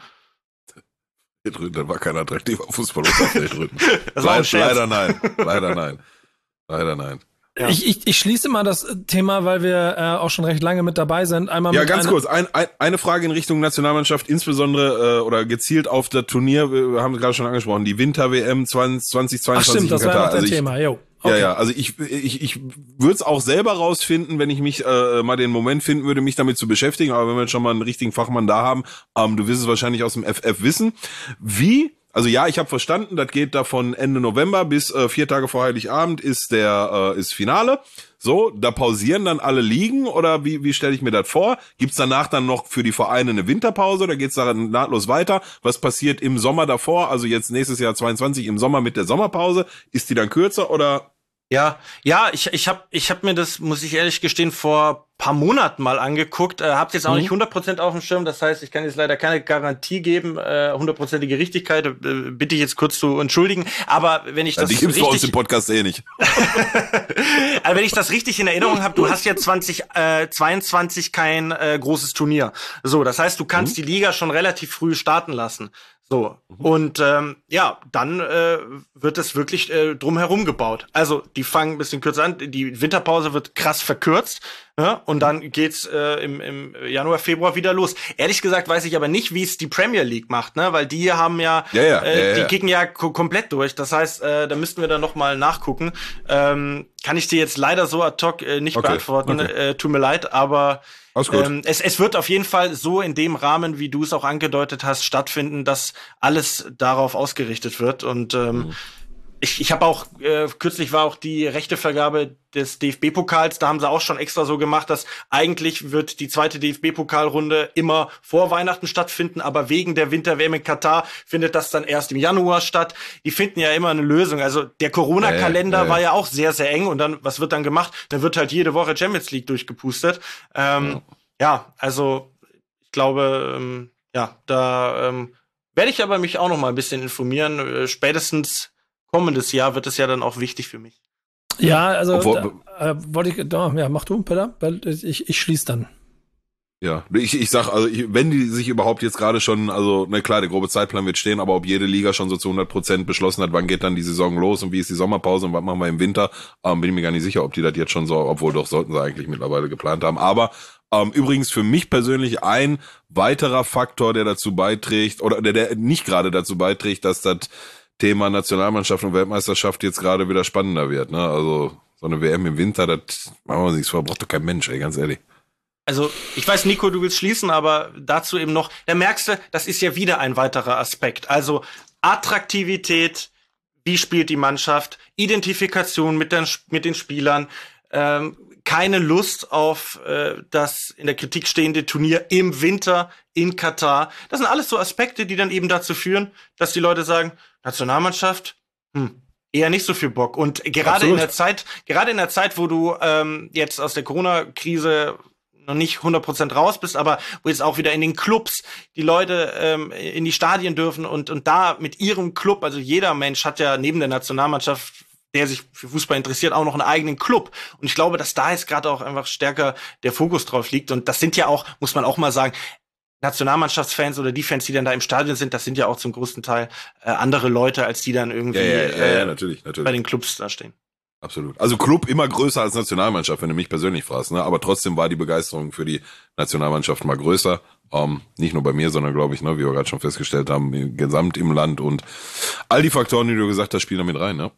Fred Rütten war kein attraktiver Fußball unter Fred Rütten. Das war ein Scherz. Leider nein, leider nein, leider nein. Ja. Ich, ich, ich schließe mal das Thema, weil wir äh, auch schon recht lange mit dabei sind. Einmal ja, mit ganz eine kurz. Ein, ein, eine Frage in Richtung Nationalmannschaft, insbesondere äh, oder gezielt auf das Turnier. Wir haben es gerade schon angesprochen, die Winter-W M zwanzig zweiundzwanzig Ach stimmt, das war ja noch dein also Thema. Jo. Okay. Ja, ja. Also ich, ich, ich würde es auch selber rausfinden, wenn ich mich äh, mal den Moment finden würde, mich damit zu beschäftigen. Aber wenn wir jetzt schon mal einen richtigen Fachmann da haben, ähm, du wirst es wahrscheinlich aus dem F F wissen, wie. Also ja, ich habe verstanden, das geht da von Ende November bis äh, vier Tage vor Heiligabend ist der äh, ist Finale. So, da pausieren dann alle Ligen oder wie wie stelle ich mir das vor? Gibt's danach dann noch für die Vereine eine Winterpause oder geht's dann nahtlos weiter? Was passiert im Sommer davor? Also jetzt nächstes Jahr zweiundzwanzig im Sommer mit der Sommerpause, ist die dann kürzer oder? Ja, ja, ich ich habe ich hab mir das, muss ich ehrlich gestehen, vor paar Monaten mal angeguckt. Äh, hab's jetzt auch mhm. nicht hundert Prozent auf dem Schirm. Das heißt, ich kann jetzt leider keine Garantie geben, äh, hundertprozentige Richtigkeit. Äh, bitte ich jetzt kurz zu entschuldigen. Aber wenn ich ja, das die gibt's richtig, bei uns im Podcast eh nicht. Aber wenn ich das richtig in Erinnerung habe, du hast ja zwanzig zweiundzwanzig kein äh, großes Turnier. So, das heißt, du kannst mhm. die Liga schon relativ früh starten lassen. So, mhm. und ähm, ja, dann äh, wird es wirklich äh, drumherum gebaut. Also die fangen ein bisschen kürzer an, die Winterpause wird krass verkürzt, ja, und dann geht's äh, im, im Januar, Februar wieder los. Ehrlich gesagt weiß ich aber nicht, wie es die Premier League macht, ne, weil die haben ja, ja, ja, äh, ja, ja. die kicken ja ko- komplett durch. Das heißt, äh, da müssten wir dann noch mal nachgucken. Ähm, kann ich dir jetzt leider so ad hoc äh, nicht okay. beantworten, okay. Äh, tut mir leid, aber Ähm, es, es wird auf jeden Fall so in dem Rahmen, wie du es auch angedeutet hast, stattfinden, dass alles darauf ausgerichtet wird. Und ähm, mhm. ich, ich habe auch, äh, kürzlich war auch die Rechtevergabe des D F B-Pokals, da haben sie auch schon extra so gemacht, dass eigentlich wird die zweite D F B-Pokalrunde immer vor Weihnachten stattfinden, aber wegen der Winter-W M in Katar findet das dann erst im Januar statt. Die finden ja immer eine Lösung. Also der Corona-Kalender ja, ja, ja. war ja auch sehr, sehr eng und dann, was wird dann gemacht? Dann wird halt jede Woche Champions League durchgepustet. Ähm, ja. ja, also ich glaube, ähm, ja, da ähm, werde ich aber mich auch noch mal ein bisschen informieren. Äh, spätestens kommendes Jahr wird es ja dann auch wichtig für mich. Ja, also Obwohl, da, äh, wollte ich, da, ja, mach du, Peter, weil ich, ich schließe dann. Ja, ich, ich sag, also ich, wenn die sich überhaupt jetzt gerade schon, also na klar, der grobe Zeitplan wird stehen, aber ob jede Liga schon so zu hundert Prozent beschlossen hat, wann geht dann die Saison los und wie ist die Sommerpause und was machen wir im Winter, ähm, bin ich mir gar nicht sicher, ob die das jetzt schon so, obwohl doch sollten sie eigentlich mittlerweile geplant haben. Aber ähm, übrigens für mich persönlich ein weiterer Faktor, der dazu beiträgt, oder der, der nicht gerade dazu beiträgt, dass das Thema Nationalmannschaft und Weltmeisterschaft jetzt gerade wieder spannender wird. Ne? Also so eine W M im Winter, das machen wir nichts vor, braucht doch kein Mensch, ey, ganz ehrlich. Also, ich weiß, Nico, du willst schließen, aber dazu eben noch, da merkst du, das ist ja wieder ein weiterer Aspekt. Also Attraktivität, wie spielt die Mannschaft, Identifikation mit den, mit den Spielern, ähm, keine Lust auf äh, das in der Kritik stehende Turnier im Winter in Katar. Das sind alles so Aspekte, die dann eben dazu führen, dass die Leute sagen, Nationalmannschaft, hm, eher nicht so viel Bock. Und gerade Absolut. in der Zeit, gerade in der Zeit, wo du ähm, jetzt aus der Corona-Krise noch nicht hundert Prozent raus bist, aber wo jetzt auch wieder in den Clubs die Leute ähm, in die Stadien dürfen und und da mit ihrem Club, also jeder Mensch hat ja neben der Nationalmannschaft, der sich für Fußball interessiert, auch noch einen eigenen Club. Und ich glaube, dass da jetzt gerade auch einfach stärker der Fokus drauf liegt. Und das sind ja auch, muss man auch mal sagen, Nationalmannschaftsfans oder die Fans, die dann da im Stadion sind, das sind ja auch zum größten Teil äh, andere Leute, als die dann irgendwie ja, ja, ja, äh, ja, natürlich, natürlich. bei den Clubs da stehen. Absolut. Also Club immer größer als Nationalmannschaft, wenn du mich persönlich fragst, ne? Aber trotzdem war die Begeisterung für die Nationalmannschaft mal größer. Ähm, nicht nur bei mir, sondern glaube ich, ne, wie wir gerade schon festgestellt haben, gesamt im Land und all die Faktoren, die du gesagt hast, spielen damit rein, ne?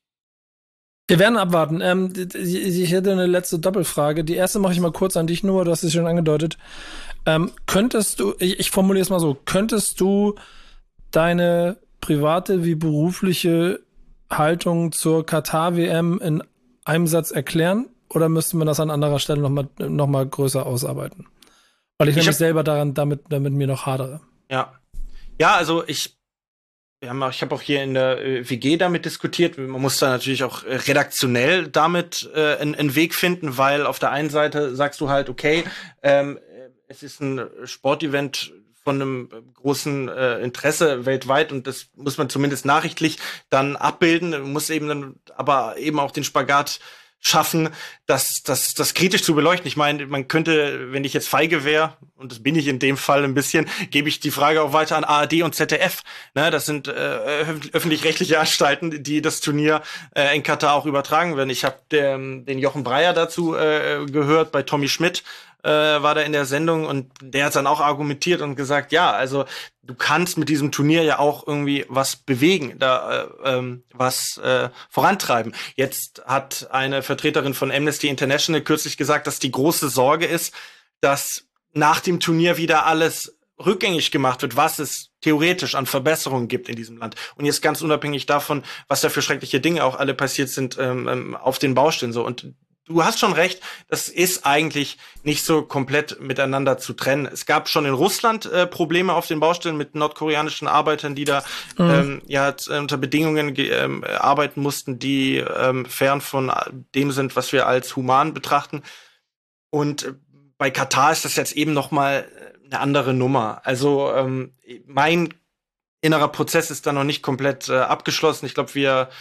Wir werden abwarten. Ähm, ich hätte eine letzte Doppelfrage. Die erste mache ich mal kurz an dich, nur, du hast es schon angedeutet. Ähm, könntest du, ich, ich formuliere es mal so, könntest du deine private wie berufliche Haltung zur Katar-W M in einem Satz erklären oder müsste man das an anderer Stelle nochmal noch mal größer ausarbeiten? Weil ich, ich nämlich hab, selber daran damit, damit mir noch hadere. Ja. Ja, also ich wir haben auch, ich habe auch hier in der äh, W G damit diskutiert. Man muss da natürlich auch äh, redaktionell damit äh, einen, einen Weg finden, weil auf der einen Seite sagst du halt, okay, ähm, es ist ein Sportevent von einem großen äh, Interesse weltweit und das muss man zumindest nachrichtlich dann abbilden, man muss eben dann aber eben auch den Spagat schaffen, das, das, das kritisch zu beleuchten. Ich meine, man könnte, wenn ich jetzt feige wäre, und das bin ich in dem Fall ein bisschen, gebe ich die Frage auch weiter an A R D und Z D F. Ne, das sind äh, öffentlich-rechtliche Anstalten, die das Turnier äh, in Katar auch übertragen werden. Ich habe den, den Jochen Breyer dazu äh, gehört, bei Tommy Schmidt äh, war da in der Sendung und der hat dann auch argumentiert und gesagt, ja, also du kannst mit diesem Turnier ja auch irgendwie was bewegen, da äh, ähm, was äh, vorantreiben. Jetzt hat eine Vertreterin von Amnesty International kürzlich gesagt, dass die große Sorge ist, dass nach dem Turnier wieder alles rückgängig gemacht wird, was es theoretisch an Verbesserungen gibt in diesem Land. Und jetzt ganz unabhängig davon, was da für schreckliche Dinge auch alle passiert sind ähm, auf den Baustellen so. Und du hast schon recht, das ist eigentlich nicht so komplett miteinander zu trennen. Es gab schon in Russland äh, Probleme auf den Baustellen mit nordkoreanischen Arbeitern, die da mhm. ähm, ja unter Bedingungen ähm, arbeiten mussten, die ähm, fern von dem sind, was wir als human betrachten. Und äh, bei Katar ist das jetzt eben noch mal eine andere Nummer. Also ähm, mein innerer Prozess ist da noch nicht komplett äh, abgeschlossen. Ich glaube, wir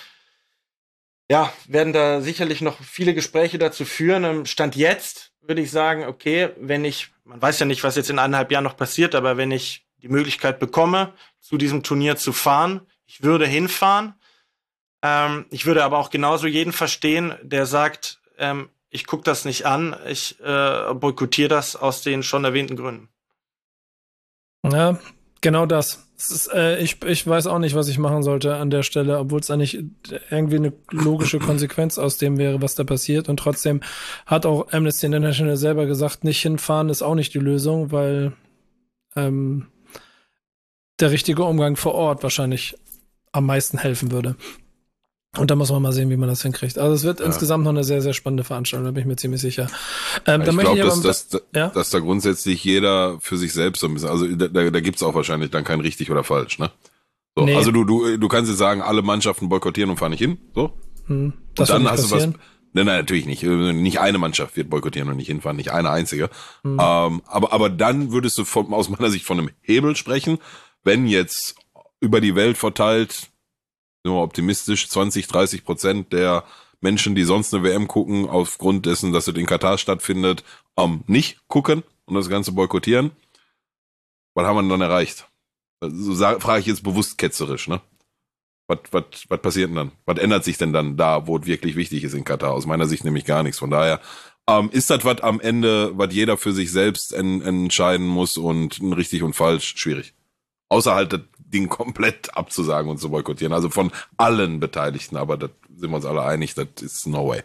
ja, werden da sicherlich noch viele Gespräche dazu führen. Stand jetzt würde ich sagen, okay, wenn ich, man weiß ja nicht, was jetzt in eineinhalb Jahren noch passiert, aber wenn ich die Möglichkeit bekomme, zu diesem Turnier zu fahren, ich würde hinfahren. Ähm, ich würde aber auch genauso jeden verstehen, der sagt, ähm, ich gucke das nicht an, ich äh, boykottiere das aus den schon erwähnten Gründen. Ja, genau das. Es ist, äh, ich, ich weiß auch nicht, was ich machen sollte an der Stelle, obwohl es eigentlich irgendwie eine logische Konsequenz aus dem wäre, was da passiert. Und trotzdem hat auch Amnesty International selber gesagt, nicht hinfahren ist auch nicht die Lösung, weil ähm, der richtige Umgang vor Ort wahrscheinlich am meisten helfen würde. Und da muss man mal sehen, wie man das hinkriegt. Also es wird ja. insgesamt noch eine sehr, sehr spannende Veranstaltung, da bin ich mir ziemlich sicher. Ähm, ich glaube, dass, dass, dass, ja? dass da grundsätzlich jeder für sich selbst so ein bisschen, also da, da gibt's auch wahrscheinlich dann kein richtig oder falsch, ne? So, nee. Also du, du, du kannst jetzt sagen, alle Mannschaften boykottieren und fahren nicht hin, so? Hm, das und dann wird hast passieren. du was. Nein, nein, natürlich nicht. Nicht eine Mannschaft wird boykottieren und nicht hinfahren, nicht eine einzige. Hm. Ähm, aber, aber dann würdest du von, aus meiner Sicht von einem Hebel sprechen, wenn jetzt über die Welt verteilt, nur optimistisch, zwanzig, dreißig Prozent der Menschen, die sonst eine W M gucken, aufgrund dessen, dass es in Katar stattfindet, ähm, nicht gucken und das Ganze boykottieren. Was haben wir dann erreicht? So frage ich jetzt bewusst ketzerisch, ne? Was, was, was passiert denn dann? Was ändert sich denn dann da, wo es wirklich wichtig ist in Katar? Aus meiner Sicht nämlich gar nichts. Von daher ähm, ist das was am Ende, was jeder für sich selbst en- entscheiden muss und richtig und falsch schwierig. Außer halt das Ding komplett abzusagen und zu boykottieren. Also von allen Beteiligten, aber da sind wir uns alle einig, das ist no way.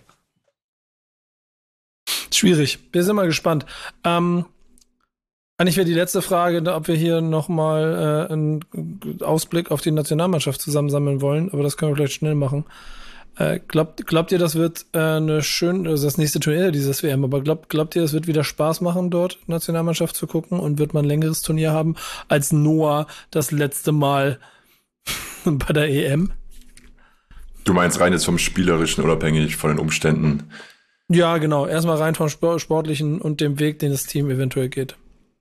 Schwierig. Wir sind mal gespannt. Ähm, eigentlich wäre die letzte Frage, ob wir hier nochmal äh, einen Ausblick auf die Nationalmannschaft zusammensammeln wollen, aber das können wir vielleicht schnell machen. Äh, glaubt, glaubt ihr, das wird äh, eine schön, also das nächste Turnier dieses W M, aber glaubt, glaubt ihr, es wird wieder Spaß machen, dort Nationalmannschaft zu gucken und wird man ein längeres Turnier haben als Noah das letzte Mal bei der E M? Du meinst rein jetzt vom Spielerischen, unabhängig von den Umständen? Ja, genau. Erstmal rein vom Sportlichen und dem Weg, den das Team eventuell geht.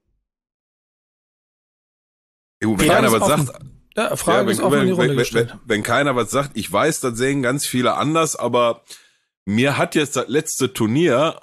Jo, wenn keiner was sagt... Ja, Frage ja, ist auch in die Runde gestellt. Wenn, wenn keiner was sagt, ich weiß, das sehen ganz viele anders, aber mir hat jetzt das letzte Turnier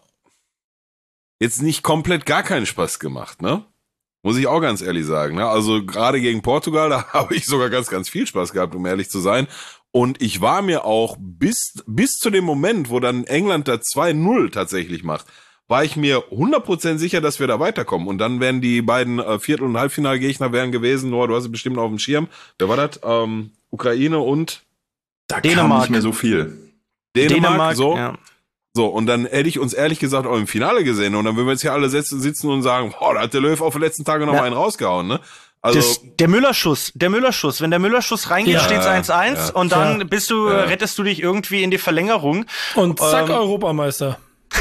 jetzt nicht komplett gar keinen Spaß gemacht, ne? Muss ich auch ganz ehrlich sagen, ne? Also gerade gegen Portugal, da habe ich sogar ganz, ganz viel Spaß gehabt, um ehrlich zu sein. Und ich war mir auch bis, bis zu dem Moment, wo dann England da zwei null tatsächlich macht, war ich mir hundert Prozent sicher, dass wir da weiterkommen. Und dann wären die beiden äh, Viertel- und Halbfinalgegner wären gewesen, Noah, du hast es bestimmt auf dem Schirm. Wer war das? Ähm, Ukraine und da Dänemark. Kam nicht mehr so viel. Dänemark, Dänemark so. Ja. So, und dann hätte ich uns ehrlich gesagt auch im Finale gesehen. Und dann würden wir jetzt hier alle sitzen und sagen, boah, da hat der Löw auf den letzten Tage noch ja. mal einen rausgehauen, ne? Also das, der Müllerschuss, der Müllerschuss. Wenn der Müllerschuss reingeht, ja, steht's eins eins ja. und dann ja. bist du, ja. rettest du dich irgendwie in die Verlängerung. Und zack, ähm, Europameister.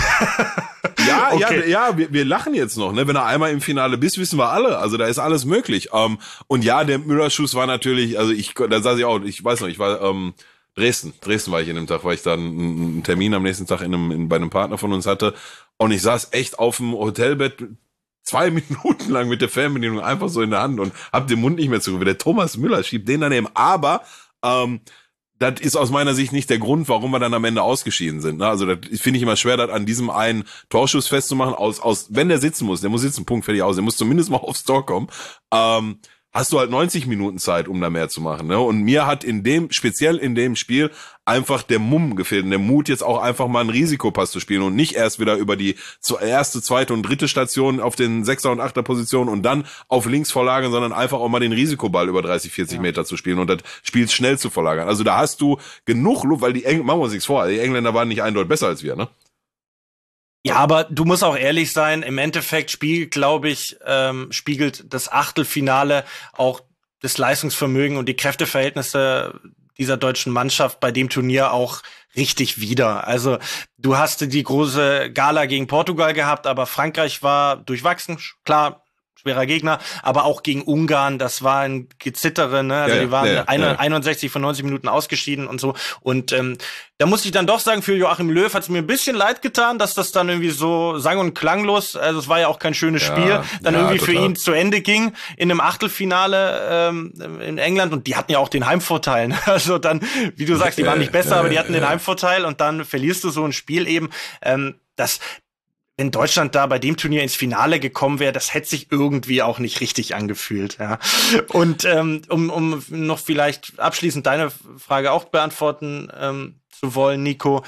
Ja, okay. ja, ja, wir, wir lachen jetzt noch, ne? Wenn er einmal im Finale bist, wissen wir alle. Also da ist alles möglich. Ähm, und ja, der Müllerschuss war natürlich, also ich, da saß ich auch, ich weiß noch, ich war ähm, Dresden, Dresden war ich in dem Tag, weil ich dann einen Termin am nächsten Tag in einem, in, bei einem Partner von uns hatte. Und ich saß echt auf dem Hotelbett zwei Minuten lang mit der Fernbedienung einfach so in der Hand und hab den Mund nicht mehr zugehört. Der Thomas Müller schiebt den daneben, aber ähm, das ist aus meiner Sicht nicht der Grund, warum wir dann am Ende ausgeschieden sind. Also das finde ich immer schwer, das an diesem einen Torschuss festzumachen. Aus, aus, wenn der sitzen muss, der muss sitzen, Punkt, fertig aus. Der muss zumindest mal aufs Tor kommen. Ähm, hast du halt neunzig Minuten Zeit, um da mehr zu machen. Ne? Und mir hat in dem, speziell in dem Spiel, einfach der Mumm gefehlt und der Mut, jetzt auch einfach mal einen Risikopass zu spielen und nicht erst wieder über die erste, zweite und dritte Station auf den Sechser- und Achter Position und dann auf links verlagern, sondern einfach auch mal den Risikoball über dreißig, vierzig ja. Meter zu spielen und das Spiel schnell zu verlagern. Also da hast du genug Luft, weil die Engländer, machen wir uns nichts vor, die Engländer waren nicht eindeutig besser als wir, ne? Ja, aber du musst auch ehrlich sein, im Endeffekt spiegelt, glaube ich, ähm, spiegelt das Achtelfinale auch das Leistungsvermögen und die Kräfteverhältnisse dieser deutschen Mannschaft bei dem Turnier auch richtig wider. Also du hast die große Gala gegen Portugal gehabt, aber Frankreich war durchwachsen, klar, schwerer Gegner, aber auch gegen Ungarn, das war ein Gezittere, ne? Also ja, die waren ja, ja. einundsechzig von neunzig Minuten ausgeschieden und so. Und ähm, da muss ich dann doch sagen, für Joachim Löw hat es mir ein bisschen leid getan, dass das dann irgendwie so sang- und klanglos, also es war ja auch kein schönes ja, Spiel, dann ja, irgendwie total. für ihn zu Ende ging in einem Achtelfinale ähm, in England und die hatten ja auch den Heimvorteil. Also dann, wie du sagst, die waren nicht besser, ja, aber die hatten ja. den Heimvorteil und dann verlierst du so ein Spiel eben. Ähm, das wenn Deutschland da bei dem Turnier ins Finale gekommen wäre, das hätte sich irgendwie auch nicht richtig angefühlt. Ja. Und ähm, um, um noch vielleicht abschließend deine Frage auch beantworten ähm, zu wollen, Nico.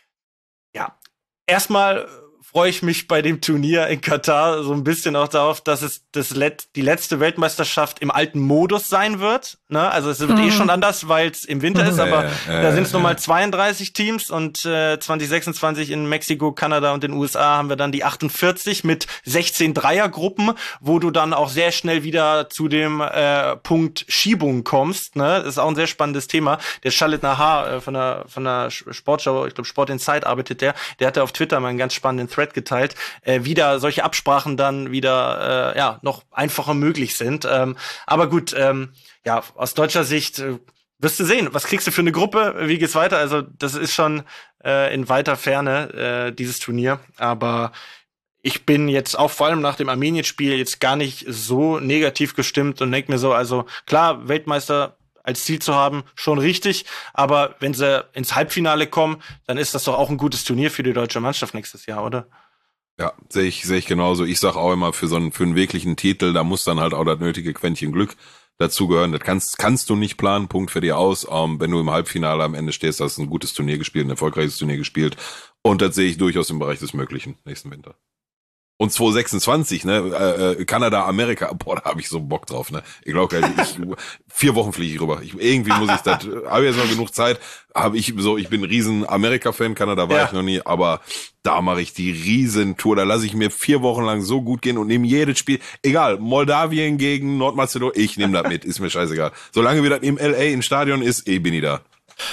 Ja, erstmal freue ich mich bei dem Turnier in Katar so ein bisschen auch darauf, dass es das Let- die letzte Weltmeisterschaft im alten Modus sein wird. Ne? Also es wird mhm. eh schon anders, weil es im Winter ist, aber äh, äh, da sind es äh, nochmal zweiunddreißig Teams und äh, zwanzig sechsundzwanzig in Mexiko, Kanada und den U S A haben wir dann die achtundvierzig mit sechzehn Dreiergruppen, wo du dann auch sehr schnell wieder zu dem äh, Punkt Schiebung kommst. Ne? Das ist auch ein sehr spannendes Thema. Der Khalid Nahar äh, von der von der Sportschau, ich glaube Sport Insight arbeitet der, der hatte auf Twitter mal einen ganz spannenden Thread geteilt, äh, wieder solche Absprachen dann wieder äh, ja noch einfacher möglich sind. Ähm, aber gut, ähm, ja, aus deutscher Sicht äh, wirst du sehen, was kriegst du für eine Gruppe, wie geht's weiter? Also das ist schon äh, in weiter Ferne, äh, dieses Turnier. Aber ich bin jetzt auch vor allem nach dem Armenien-Spiel jetzt gar nicht so negativ gestimmt und denke mir so, also klar, Weltmeister als Ziel zu haben, schon richtig. Aber wenn sie ins Halbfinale kommen, dann ist das doch auch ein gutes Turnier für die deutsche Mannschaft nächstes Jahr, oder? Ja, sehe ich, sehe ich genauso. Ich sag auch immer, für so einen, für einen wirklichen Titel, da muss dann halt auch das nötige Quäntchen Glück dazugehören. Das kannst, kannst du nicht planen, Punkt für dich aus. Ähm, wenn du im Halbfinale am Ende stehst, hast du ein gutes Turnier gespielt, ein erfolgreiches Turnier gespielt. Und das sehe ich durchaus im Bereich des Möglichen nächsten Winter. Und zwanzig sechsundzwanzig, ne, äh, Kanada, Amerika, boah, da habe ich so Bock drauf, ne. Ich glaube, ich, vier Wochen fliege ich rüber. Ich, irgendwie muss ich das, habe jetzt noch genug Zeit, habe ich so, ich bin ein riesen Amerika-Fan, Kanada war ja. ich noch nie, aber da mache ich die Riesentour, da lasse ich mir vier Wochen lang so gut gehen und nehme jedes Spiel, egal, Moldawien gegen Nordmazedonien, ich nehme das mit, ist mir scheißegal. Solange wir das im L A im Stadion ist, eh bin ich da.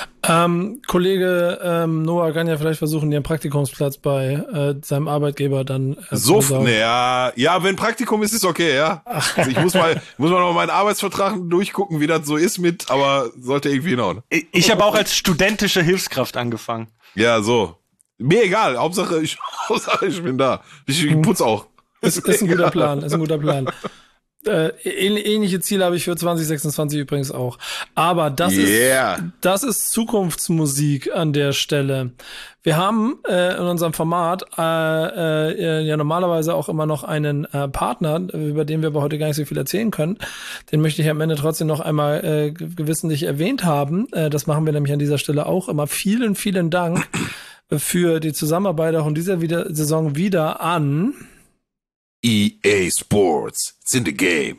Ähm, Kollege ähm, Noah kann ja vielleicht versuchen, dir einen Praktikumsplatz bei äh, seinem Arbeitgeber dann äh, so, zu besorgen. Ja, ja, wenn Praktikum ist, ist okay, ja. Also ich muss mal, muss mal noch meinen Arbeitsvertrag durchgucken, wie das so ist mit, aber sollte irgendwie hinhauen. Ich, ich habe auch als studentische Hilfskraft angefangen. Ja, so. Mir egal, Hauptsache ich, Hauptsache ich bin da. Ich, ich putz auch. Ist, ist ein guter Plan, ist ein guter Plan. Äh, ähnliche Ziele habe ich für zwanzig sechsundzwanzig übrigens auch. Aber das yeah. ist das ist Zukunftsmusik an der Stelle. Wir haben äh, in unserem Format äh, äh, ja normalerweise auch immer noch einen äh, Partner, über den wir aber heute gar nicht so viel erzählen können. Den möchte ich am Ende trotzdem noch einmal äh, gewissentlich erwähnt haben. Äh, das machen wir nämlich an dieser Stelle auch immer. Vielen, vielen Dank für die Zusammenarbeit auch in dieser wieder, Saison wieder an E A Sports, it's in the game.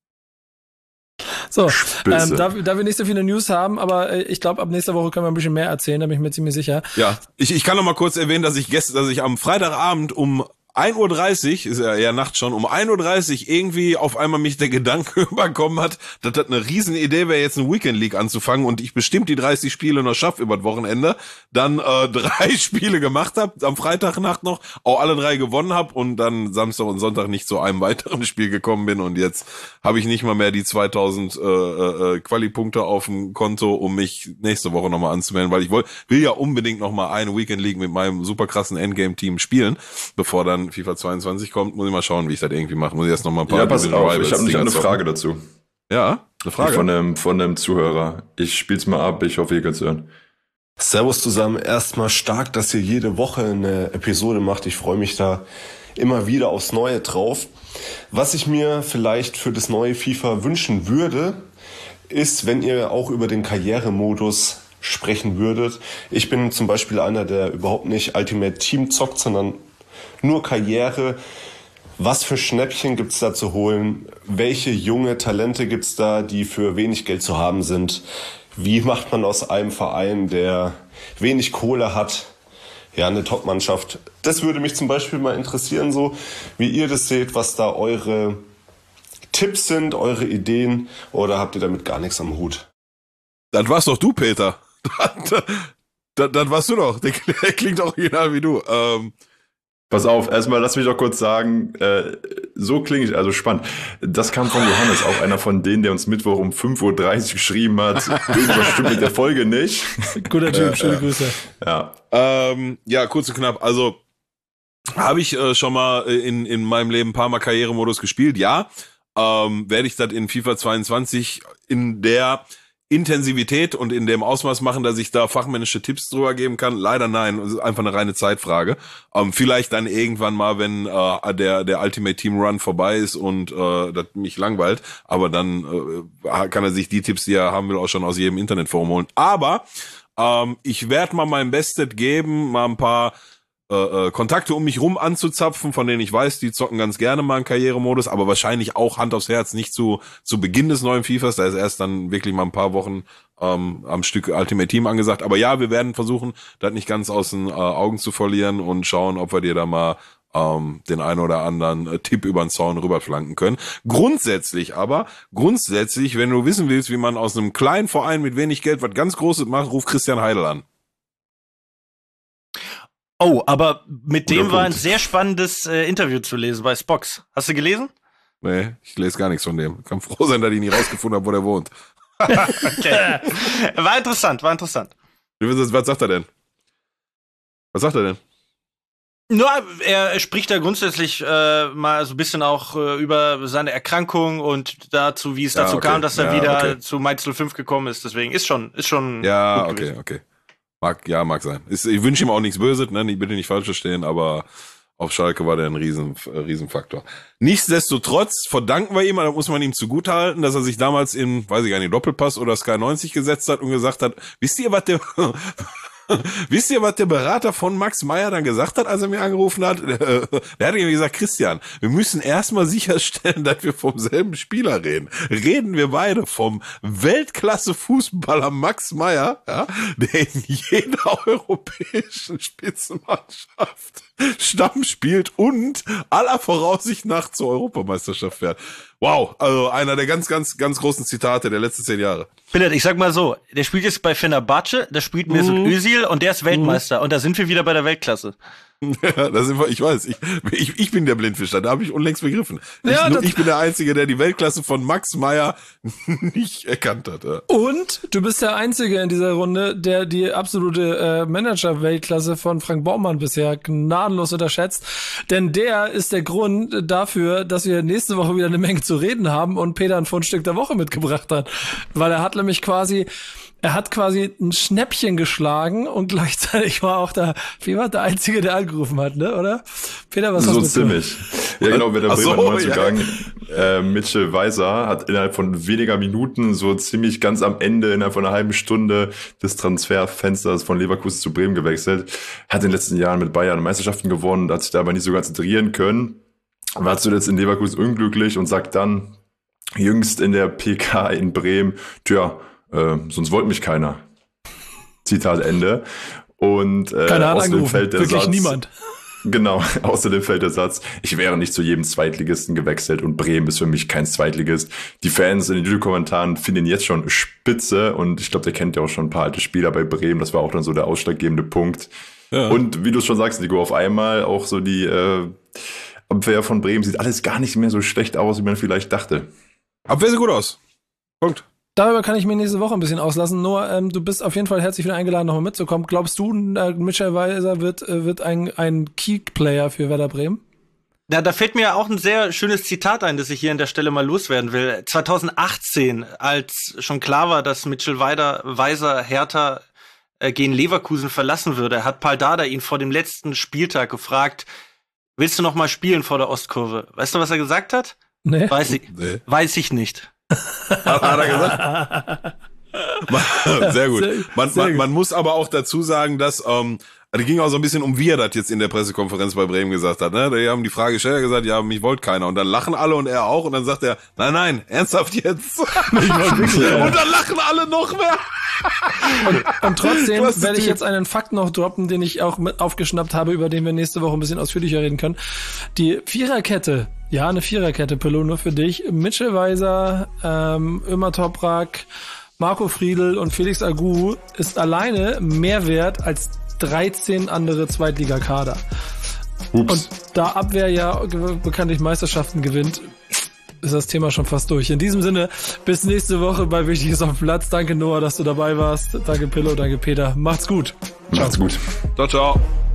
So, ähm, da, da wir nicht so viele News haben, aber äh, ich glaube, ab nächster Woche können wir ein bisschen mehr erzählen, da bin ich mir ziemlich sicher. Ja, ich, ich kann noch mal kurz erwähnen, dass ich gestern, dass ich am Freitagabend um ein Uhr dreißig, ist ja eher Nacht schon, um ein Uhr dreißig irgendwie auf einmal mich der Gedanke überkommen hat, dass das eine riesen Idee wäre, jetzt eine Weekend League anzufangen und ich bestimmt die dreißig Spiele noch schaffe über das Wochenende, dann äh, drei Spiele gemacht habe, am Freitagnacht noch, auch alle drei gewonnen habe und dann Samstag und Sonntag nicht zu einem weiteren Spiel gekommen bin und jetzt habe ich nicht mal mehr die zweitausend äh, äh, Quali-Punkte auf dem Konto, um mich nächste Woche nochmal anzumelden, weil ich will, will ja unbedingt nochmal eine Weekend League mit meinem super krassen Endgame-Team spielen, bevor dann FIFA zweiundzwanzig kommt, muss ich mal schauen, wie ich das irgendwie mache. Muss ich erst noch mal ein paar... Ja, pass auf, ich habe eine Frage dazu. Ja, eine Frage? Von einem, von einem Zuhörer. Ich spiel's mal ab, ich hoffe, ihr könnt's hören. Servus zusammen. Erstmal stark, dass ihr jede Woche eine Episode macht. Ich freue mich da immer wieder aufs Neue drauf. Was ich mir vielleicht für das neue FIFA wünschen würde, ist, wenn ihr auch über den Karrieremodus sprechen würdet. Ich bin zum Beispiel einer, der überhaupt nicht Ultimate Team zockt, sondern nur Karriere. Was für Schnäppchen gibt's da zu holen? Welche junge Talente gibt's da, die für wenig Geld zu haben sind? Wie macht man aus einem Verein, der wenig Kohle hat, ja, eine Top-Mannschaft? Das würde mich zum Beispiel mal interessieren, so wie ihr das seht, was da eure Tipps sind, eure Ideen, oder habt ihr damit gar nichts am Hut? Das warst doch du, Peter. Das, das, das warst du doch. Der klingt auch original wie du. Ähm, Pass auf, erstmal lass mich doch kurz sagen, äh, so klinge ich, also spannend. Das kam von Johannes, auch einer von denen, der uns Mittwoch um fünf Uhr dreißig geschrieben hat. Irgendwas stimmt mit der Folge nicht. Guter Typ, schöne äh, Grüße. Ja, ähm, ja, kurz und knapp. Also habe ich äh, schon mal in in meinem Leben ein paar Mal Karrieremodus gespielt, ja. Ähm, werde ich das in FIFA zweiundzwanzig in der Intensivität und in dem Ausmaß machen, dass ich da fachmännische Tipps drüber geben kann? Leider nein, es ist einfach eine reine Zeitfrage. Ähm, vielleicht dann irgendwann mal, wenn äh, der der Ultimate Team Run vorbei ist und äh, das mich langweilt, aber dann äh, kann er sich die Tipps, die er haben will, auch schon aus jedem Internetforum holen. Aber ähm, ich werde mal mein Bestes geben, mal ein paar Äh, Kontakte um mich rum anzuzapfen, von denen ich weiß, die zocken ganz gerne mal einen Karrieremodus, aber wahrscheinlich auch Hand aufs Herz nicht zu zu Beginn des neuen FIFAs, da ist erst dann wirklich mal ein paar Wochen ähm, am Stück Ultimate Team angesagt. Aber ja, wir werden versuchen, das nicht ganz aus den äh, Augen zu verlieren und schauen, ob wir dir da mal ähm, den einen oder anderen äh, Tipp über den Zaun rüberflanken können. Grundsätzlich aber, grundsätzlich, wenn du wissen willst, wie man aus einem kleinen Verein mit wenig Geld was ganz Großes macht, ruf Christian Heidel an. Oh, aber mit dem Guter war ein Punkt. sehr spannendes äh, Interview zu lesen bei Spox. Hast du gelesen? Nee, ich lese gar nichts von dem. Kann froh sein, dass ich nie rausgefunden habe, wo der wohnt. Okay. War interessant, war interessant. Was sagt er denn? Was sagt er denn? Nur, er, er spricht da grundsätzlich äh, mal so ein bisschen auch äh, über seine Erkrankung und dazu, wie es Ja, dazu okay. kam, dass er Ja, wieder okay. zu Mainz null fünf gekommen ist. Deswegen ist schon, ist schon Ja, gut okay, gewesen. okay. Mag, ja, mag sein. Ist, ich wünsche ihm auch nichts Böses, ne? Bitte nicht falsch verstehen, aber auf Schalke war der ein Riesen, äh, Riesenfaktor. Nichtsdestotrotz verdanken wir ihm, da muss man ihm zugutehalten, dass er sich damals in, weiß ich gar nicht, Doppelpass oder Sky neunzig gesetzt hat und gesagt hat, wisst ihr, was der, wisst ihr, was der Berater von Max Meyer dann gesagt hat, als er mir angerufen hat? Der hat irgendwie gesagt, Christian, wir müssen erstmal sicherstellen, dass wir vom selben Spieler reden. Reden wir beide vom Weltklasse-Fußballer Max Meyer, ja, der in jeder europäischen Spitzenmannschaft Stamm spielt und aller Voraussicht nach zur Europameisterschaft fährt. Wow, also einer der ganz, ganz, ganz großen Zitate der letzten zehn Jahre. Philipp, ich sag mal so, der spielt jetzt bei Fenerbahce, da spielt Mesut Özil und der ist Weltmeister. Und da sind wir wieder bei der Weltklasse. Ja, da sind wir, ich weiß, ich, ich, ich bin der Blindfisch, da habe ich unlängst begriffen. Ich, Ja, nur, das- ich bin der Einzige, der die Weltklasse von Max Meyer nicht erkannt hat. Ja. Und du bist der Einzige in dieser Runde, der die absolute äh, Manager-Weltklasse von Frank Baumann bisher gnadenlos unterschätzt. Denn der ist der Grund dafür, dass wir nächste Woche wieder eine Menge zu reden haben und Peter ein Fundstück der Woche mitgebracht hat. Weil er hat nämlich quasi, er hat quasi ein Schnäppchen geschlagen und gleichzeitig war auch da, wie war der Einzige, der angerufen hat, ne, oder? Peter, was So hast du mitgebracht? ziemlich. Ja, genau, wer der Ach so, Bremer neu ja. zugang. Äh, Mitchell Weiser hat innerhalb von weniger Minuten, so ziemlich ganz am Ende, innerhalb von einer halben Stunde des Transferfensters von Leverkusen zu Bremen gewechselt. Hat in den letzten Jahren mit Bayern Meisterschaften gewonnen, hat sich da aber nicht so ganz integrieren können. War zuletzt in Leverkusen unglücklich und sagt dann jüngst in der P K in Bremen, tja, äh, sonst wollte mich keiner. Zitat Ende. Und äh, Keiner hat außerdem angerufen, fällt der wirklich Satz, niemand. Genau, außerdem fällt der Satz, ich wäre nicht zu jedem Zweitligisten gewechselt und Bremen ist für mich kein Zweitligist. Die Fans in den YouTube-Kommentaren finden ihn jetzt schon spitze und ich glaube, der kennt ja auch schon ein paar alte Spieler bei Bremen, das war auch dann so der ausschlaggebende Punkt. Ja. Und wie du es schon sagst, Nico, auf einmal auch so die äh, Abwehr von Bremen sieht alles gar nicht mehr so schlecht aus, wie man vielleicht dachte. Abwehr sieht gut aus. Punkt. Darüber kann ich mir nächste Woche ein bisschen auslassen. Nur, ähm, du bist auf jeden Fall herzlich wieder eingeladen, nochmal mitzukommen. Glaubst du, äh, Mitchell Weiser wird, äh, wird ein, ein Key-Player für Werder Bremen? Ja, da fällt mir auch ein sehr schönes Zitat ein, das ich hier an der Stelle mal loswerden will. zwanzig achtzehn, als schon klar war, dass Mitchell Weiser, Weiser Hertha äh, gegen Leverkusen verlassen würde, hat Paul Dardai ihn vor dem letzten Spieltag gefragt, willst du noch mal spielen vor der Ostkurve? Weißt du, was er gesagt hat? Nee. Weiß ich, Nee. weiß ich nicht. Hat, hat er gesagt? Sehr gut. Sehr- Man, sehr man, gut. man muss aber auch dazu sagen, dass ähm, es ging auch so ein bisschen um, wie er das jetzt in der Pressekonferenz bei Bremen gesagt hat. Ne? Die haben die Frage gestellt, er hat gesagt, ja, mich wollte keiner. Und dann lachen alle und er auch. Und dann sagt er, nein, nein, ernsthaft jetzt. und dann lachen alle noch mehr. Und trotzdem Klasse werde ich Typ. jetzt einen Fakt noch droppen, den ich auch mit aufgeschnappt habe, über den wir nächste Woche ein bisschen ausführlicher reden können. Die Viererkette, ja, eine Viererkette, Pillow, nur für dich. Mitchell Weiser, ähm, Ömer Toprak, Marco Friedl und Felix Agu ist alleine mehr wert als dreizehn andere Zweitligakader. Ups. Und da Abwehr ja ge- bekanntlich Meisterschaften gewinnt, ist das Thema schon fast durch. In diesem Sinne, bis nächste Woche bei Wichtiges auf dem Platz. Danke Noah, dass du dabei warst. Danke Pillow, danke Peter. Macht's gut. Macht's gut. Ciao, ciao.